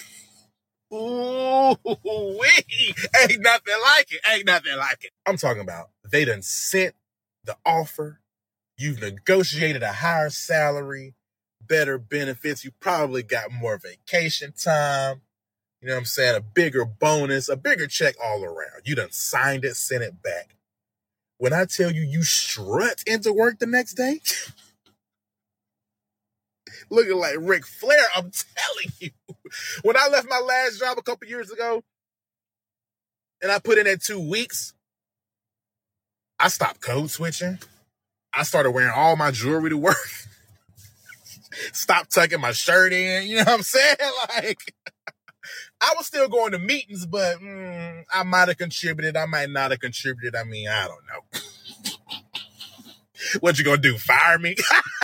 Ooh, wee. Ain't nothing like it. Ain't nothing like it. I'm talking about they done sent the offer. You've negotiated a higher salary, better benefits. You probably got more vacation time. You know what I'm saying? A bigger bonus, a bigger check all around. You done signed it, sent it back. When I tell you you strut into work the next day, looking like Ric Flair, I'm telling you. When I left my last job a couple years ago, and I put in that two weeks, I stopped code switching. I started wearing all my jewelry to work. Stopped tucking my shirt in. You know what I'm saying? Like, I was still going to meetings, but mm, I might have contributed. I might not have contributed. I mean, I don't know. What you gonna do? Fire me?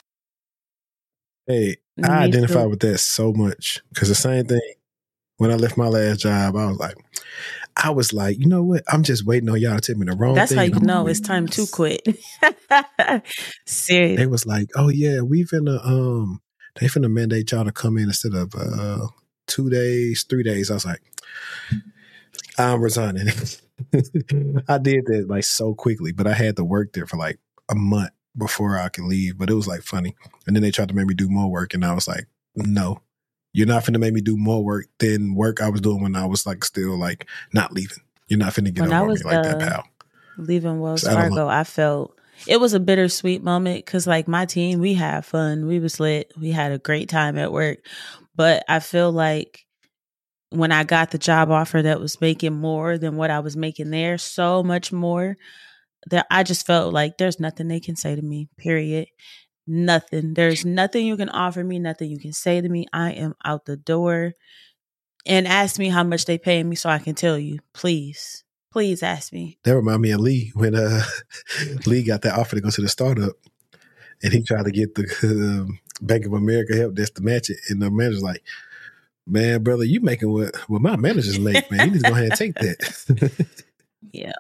Hey, I identify with that so much because the same thing. When I left my last job, I was like, I was like, you know what? I'm just waiting on y'all to tell me the wrong That's thing. That's how you know waiting. It's time to quit. Seriously. They was like, oh yeah, we finna um, they finna mandate y'all to come in instead of uh two days, three days. I was like, I'm resigning. I did that like so quickly, but I had to work there for like a month before I could leave. But it was like funny. And then they tried to make me do more work, and I was like, no. You're not finna make me do more work than work I was doing when I was like still like not leaving. You're not finna get when over I was, me like uh, that, pal. Leaving Wells so Fargo, I, I felt it was a bittersweet moment because like my team, we had fun. We was lit. We had a great time at work. But I feel like when I got the job offer that was making more than what I was making there, so much more, that I just felt like there's nothing they can say to me, period. Nothing. There's nothing you can offer me, nothing you can say to me. I am out the door. And ask me how much they pay me so I can tell you. Please. Please ask me. That remind me of Lee when uh, Lee got that offer to go to the startup and he tried to get the uh, Bank of America help desk to match it. And the manager's like, man, brother, you making what, what my managers make, man. You need to go ahead and take that. Yeah.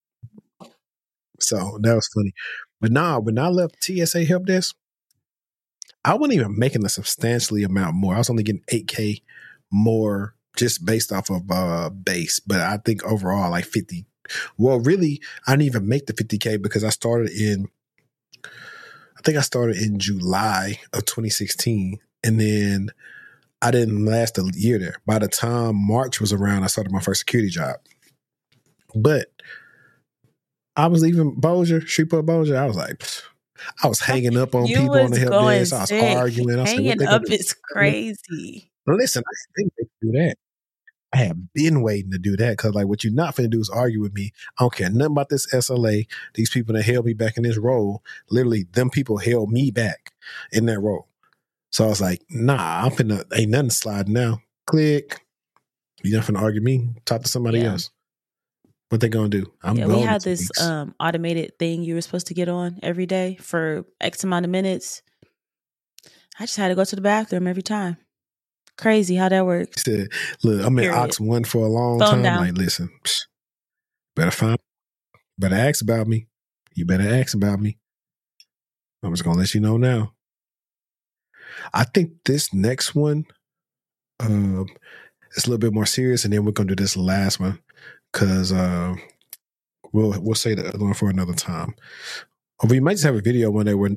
So that was funny. But nah, when I left T S A help desk, I wasn't even making a substantially amount more. I was only getting eight K more just based off of uh, base. But I think overall, like fifty. Well, really, I didn't even make the fifty K because I started in, I think I started in July of twenty sixteen. And then I didn't last a year there. By the time March was around, I started my first security job. But I was leaving Bossier, Shreveport Bossier. I was like, pfft. I was hanging up on you people on the help desk. I was sick. arguing. I was hanging like, up is crazy. Listen, I didn't do that. I have been waiting to do that because, like, what you're not finna do is argue with me. I don't care nothing about this S L A. These people that held me back in this role, literally, them people held me back in that role. So I was like, nah, I'm finna, ain't nothing sliding now. Click. You're not finna argue me. Talk to somebody yeah. else. What they gonna do? I'm yeah, we had this um, automated thing you were supposed to get on every day for X amount of minutes. I just had to go to the bathroom every time. Crazy how that works. He said, look, I'm in Ox one for a long Phone time. down. Like, listen, psh, better find, better ask about me. You better ask about me. I'm just gonna let you know now. I think this next one um, is a little bit more serious, and then we're gonna do this last one. Because uh, we'll we'll say the other one for another time. Or we might just have a video one day where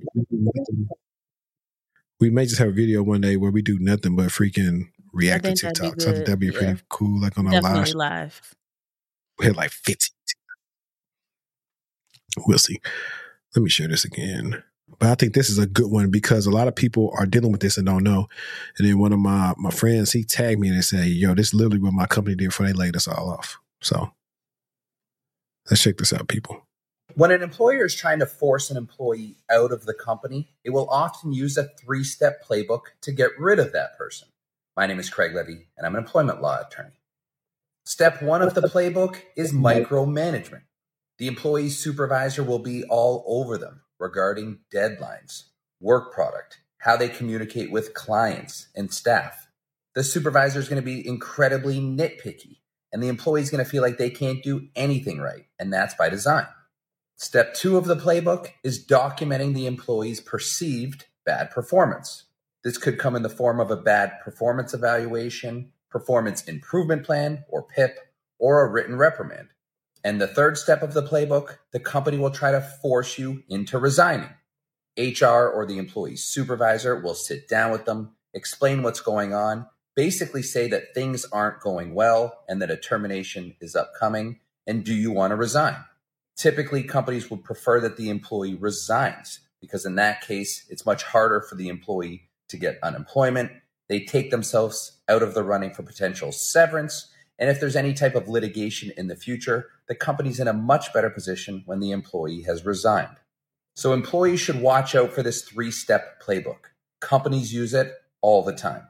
we may just have a video one day where we do nothing but freaking react to TikTok. So that'd be pretty yeah. cool. Like on our Definitely live. live. We had like fifteen. We'll see. Let me share this again. But I think this is a good one because a lot of people are dealing with this and don't know. And then one of my, my friends, he tagged me and said, yo, this is literally what my company did before they laid us all off. So let's check this out, people. When an employer is trying to force an employee out of the company, it will often use a three-step playbook to get rid of that person. My name is Craig Levy, and I'm an employment law attorney. Step one of the playbook is micromanagement. The employee's supervisor will be all over them regarding deadlines, work product, how they communicate with clients and staff. The supervisor is going to be incredibly nitpicky, and the employee is going to feel like they can't do anything right, and that's by design. Step two of the playbook is documenting the employee's perceived bad performance. This could come in the form of a bad performance evaluation, performance improvement plan, or P I P, or a written reprimand. And the third step of the playbook, the company will try to force you into resigning. H R or the employee's supervisor will sit down with them, explain what's going on, basically say that things aren't going well and that a termination is upcoming, and do you want to resign? Typically, companies would prefer that the employee resigns because in that case, it's much harder for the employee to get unemployment. They take themselves out of the running for potential severance. And if there's any type of litigation in the future, the company's in a much better position when the employee has resigned. So employees should watch out for this three-step playbook. Companies use it all the time.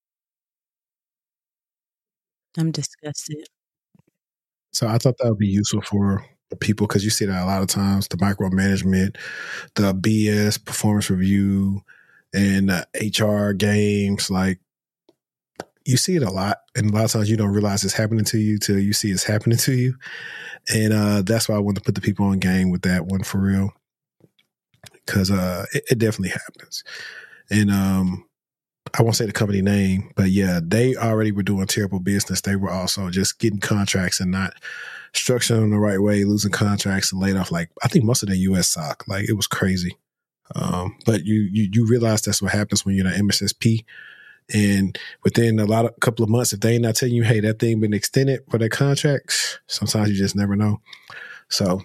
I'm disgusted. So I thought that would be useful for people because you see that a lot of times, the micromanagement, the B S, performance review, and uh, H R games, like you see it a lot. And a lot of times you don't realize it's happening to you till you see it's happening to you. And uh, that's why I wanted to put the people on game with that one for real. Because uh, it, it definitely happens. And um, I won't say the company name, but yeah, they already were doing terrible business. They were also just getting contracts and not structuring them the right way, losing contracts and laid off like, I think most of the U S S O C. Like it was crazy. Um, but you, you you realize that's what happens when you're in an M S S P. And within a lot of couple of months, if they ain't not telling you, hey, that thing been extended for their contracts, sometimes you just never know. So,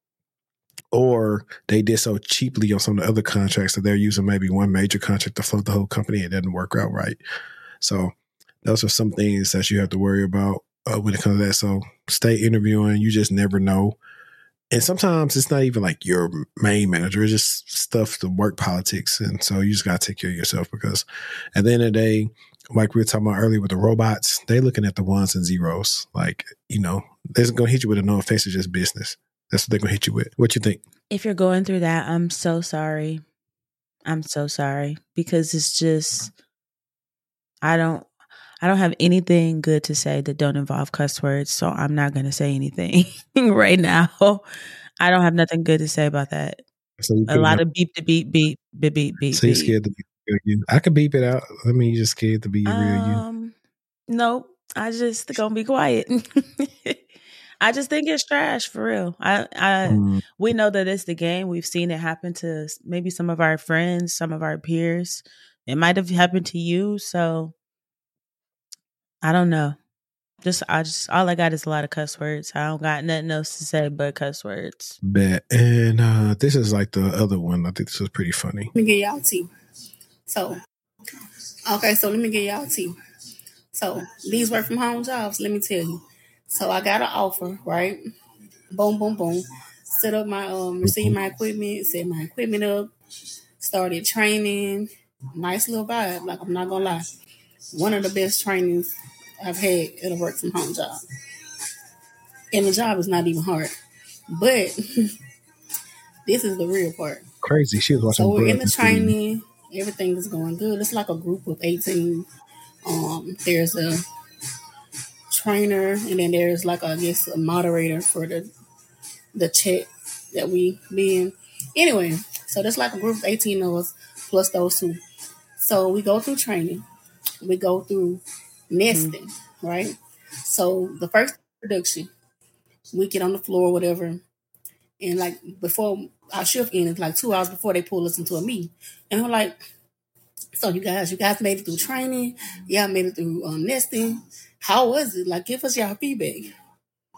or they did so cheaply on some of the other contracts that they're using maybe one major contract to float the whole company. It doesn't work out right. So those are some things that you have to worry about uh, when it comes to that. So stay interviewing. You just never know. And sometimes it's not even like your main manager. It's just stuff, the work politics. And so you just got to take care of yourself because at the end of the day, like we were talking about earlier with the robots, they're looking at the ones and zeros. Like, you know, they're going to hit you with a no offense, it's just business. That's what they're going to hit you with. What you think? If you're going through that, I'm so sorry. I'm so sorry because it's just, I don't, I don't have anything good to say that don't involve cuss words. So I'm not going to say anything right now. I don't have nothing good to say about that. So a lot of beep to beep, beep, beep, beep, beep. So you're scared to be real you? I could beep it out. I mean, you're just scared to be real um, you? No, I just gonna be quiet. I just think it's trash for real. I, I, mm. We know that it's the game. We've seen it happen to maybe some of our friends, some of our peers. It might have happened to you. So I don't know. Just, I just, all I got is a lot of cuss words. I don't got nothing else to say but cuss words. Bet. And uh, this is like the other one. I think this was pretty funny. Let me get y'all tea. So, okay, so let me get y'all tea. So, these work from home jobs, let me tell you. So, I got an offer, right? Boom, boom, boom. Set up my, um, received my equipment, set my equipment up, started training. Nice little vibe, like I'm not gonna lie. One of the best trainings I've had at a work from home job. And the job is not even hard. But this is the real part. Crazy. She was watching. So we're in the training. Everything is going good. It's like a group of eighteen. Um, there's a trainer, and then there's like, a, I guess, a moderator for the the chat that we be in. Anyway, so there's like a group of eighteen of us plus those two. So we go through training. We go through nesting, mm-hmm. right? So the first production, we get on the floor, whatever, and like before our shift ends, like two hours before they pull us into a meeting, and we're like, "So you guys, you guys made it through training, yeah, made it through um, nesting. How was it? Like, give us y'all feedback."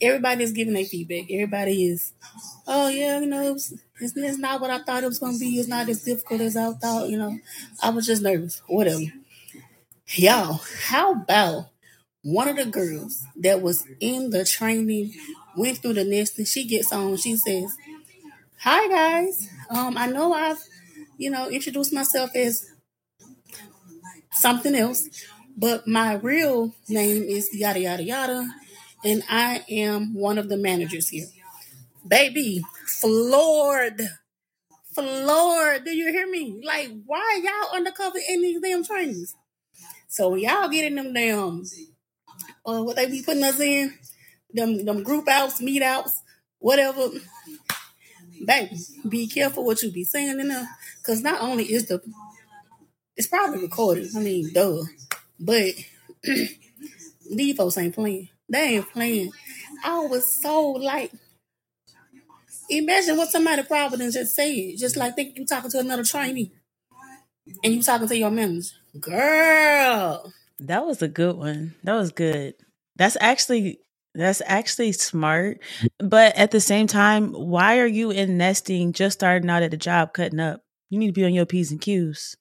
everybody is giving their feedback. Everybody is, oh yeah, you know, it was, it's, it's not what I thought it was going to be. It's not as difficult as I thought. You know, I was just nervous. Whatever. Y'all, how about one of the girls that was in the training went through the nesting? She gets on. She says, "Hi guys. Um, I know I've, you know, introduced myself as something else, but my real name is yada yada yada, and I am one of the managers here." Baby, floored, floored. Do you hear me? Like, why y'all undercover in these damn trainings? So when y'all get in them damn, uh, what they be putting us in, them them group outs, meet outs, whatever. Baby, be careful what you be saying in there, because not only is the, it's probably recorded. I mean, duh, but these folks ain't playing. They ain't playing. I was so like, imagine what somebody probably just said. Just like think you talking to another trainee, and you talking to your manager, girl. That was a good one. That was good. That's actually that's actually smart. But at the same time, why are you in nesting just starting out at the job cutting up? You need to be on your P's and Q's.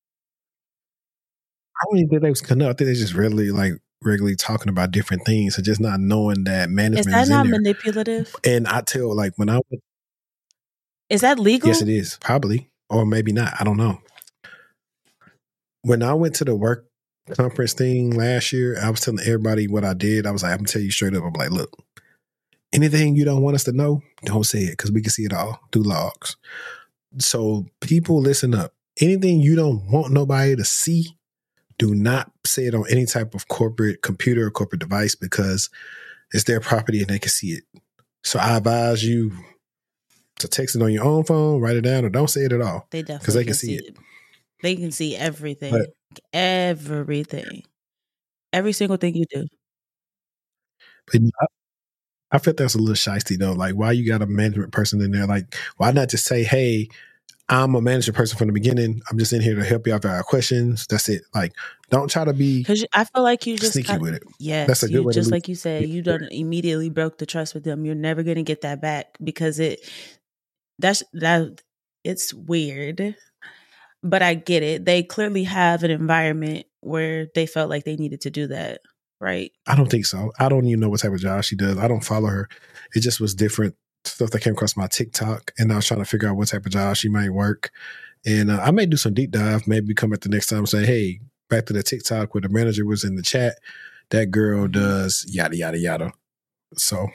I don't even think they was cutting up. I think they just regularly like regularly talking about different things and just not knowing that management is that is not in there. manipulative? And I tell like when I went, is that legal? Yes, it is. Probably. Or maybe not. I don't know. When I went to the work conference thing last year, I was telling everybody what I did. I was like, I'm going to tell you straight up. I'm like, look, anything you don't want us to know, don't say it because we can see it all through logs. So people listen up. Anything you don't want nobody to see, do not say it on any type of corporate computer or corporate device because it's their property and they can see it. So I advise you to text it on your own phone, write it down, or don't say it at all. They definitely because they can, can see, see it. it. They can see everything. But, everything. Every single thing you do. But I, I feel that's a little shiesty though. Like, why you got a management person in there? Like, why not just say, hey, I'm a management person from the beginning. I'm just in here to help you out if you have questions. That's it. Like, don't try to be because I feel like you just sneaky kinda, with it. Yes, that's a good you, way. Just to like you said, you don't immediately broke the trust with them. You're never going to get that back because it that's that it's weird. But I get it. They clearly have an environment where they felt like they needed to do that, right? I don't think so. I don't even know what type of job she does. I don't follow her. It just was different stuff that came across my TikTok, and I was trying to figure out what type of job she might work. And uh, I may do some deep dive, maybe come at the next time and say, hey, back to the TikTok where the manager was in the chat. That girl does yada, yada, yada. So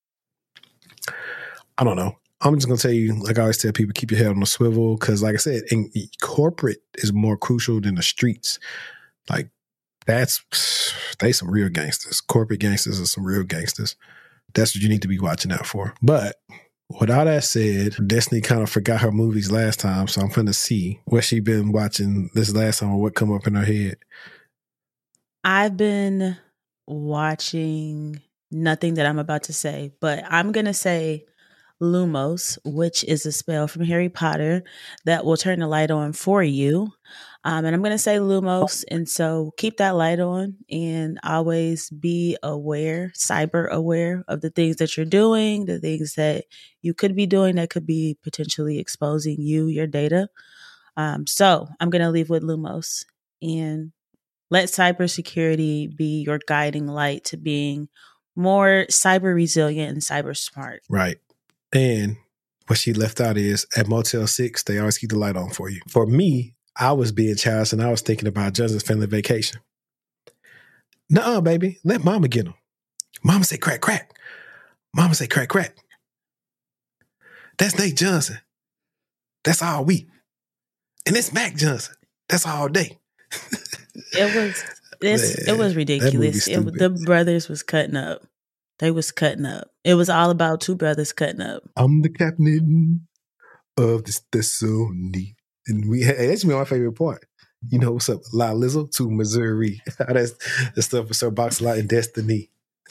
I don't know. I'm just going to tell you, like I always tell people, keep your head on the swivel. Because like I said, in, corporate is more crucial than the streets. Like that's, they some real gangsters. Corporate gangsters are some real gangsters. That's what you need to be watching out for. But with all that said, Destiny kind of forgot her movies last time. So I'm going to see what she been watching this last time or what come up in her head. I've been watching nothing that I'm about to say, but I'm going to say Lumos, which is a spell from Harry Potter that will turn the light on for you. Um, and I'm going to say Lumos. And so keep that light on and always be aware, cyber aware of the things that you're doing, the things that you could be doing that could be potentially exposing you, your data. Um, so I'm going to leave with Lumos and let cybersecurity be your guiding light to being more cyber resilient and cyber smart. Right. And what she left out is at Motel six, they always keep the light on for you. For me, I was being childish and I was thinking about Johnson's Family Vacation. Nuh-uh, baby. Let mama get them. Mama say crack, crack. Mama say crack, crack. That's Nate Johnson. That's all week. And it's Mac Johnson. That's all day. It was this. Man, it was ridiculous. It, the brothers was cutting up. They was cutting up. It was all about two brothers cutting up. I'm the captain of the Stessoni. And we had, that's my favorite part. You know what's up? La Lizzo to Missouri. That's the stuff with Sir Box-a-Lot and Destiny.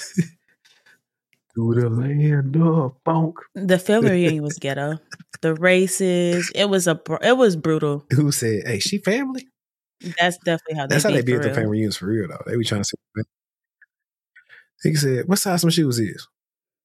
To the land of funk. The family reunion was ghetto. The races. It was a. It was brutal. Who said, hey, she family? That's definitely how they That's be how they be for at real. the family reunions for real, though. They be trying to say, he said, what size some shoes is?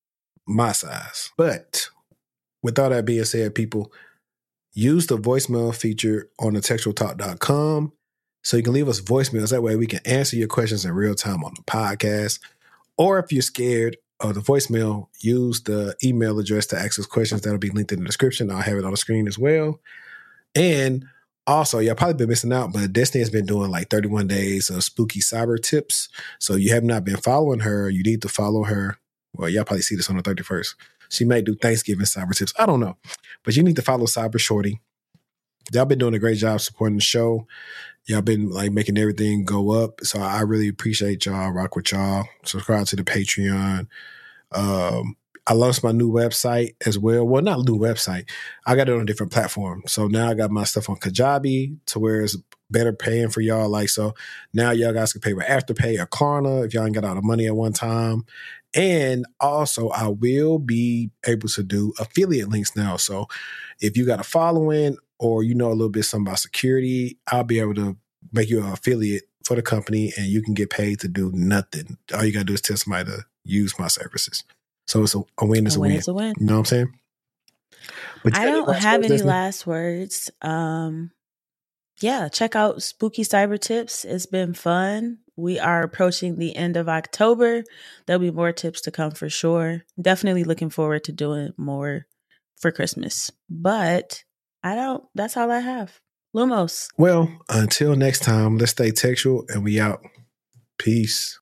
my size. But with all that being said, people, use the voicemail feature on the textual talk dot com so you can leave us voicemails. That way we can answer your questions in real time on the podcast. Or if you're scared of the voicemail, use the email address to ask us questions. That'll be linked in the description. I'll have it on the screen as well. And also, y'all probably been missing out, but Destiny has been doing like thirty-one days of spooky cyber tips. So you have not been following her. You need to follow her. Well, y'all probably see this on the thirty-first. She may do Thanksgiving cyber tips. I don't know. But you need to follow Cyber Shorty. Y'all been doing a great job supporting the show. Y'all been like making everything go up. So I really appreciate y'all. Rock with y'all. Subscribe to the Patreon. Um, I launched my new website as well. Well, not new website. I got it on a different platform. So now I got my stuff on Kajabi to where it's better paying for y'all. Like, so now y'all guys can pay with Afterpay or Klarna if y'all ain't got all the money at one time. And also I will be able to do affiliate links now. So if you got a following or you know a little bit something about security, I'll be able to make you an affiliate for the company and you can get paid to do nothing. All you got to do is tell somebody to use my services. So it's a, a win is a, a win. It's a win. You know what I'm saying? But I don't have any words, last words. Um, yeah, check out Spooky Cyber Tips. It's been fun. We are approaching the end of October. There'll be more tips to come for sure. Definitely looking forward to doing more for Christmas. But I don't, that's all I have. Lumos. Well, until next time, let's stay textual and we out. Peace.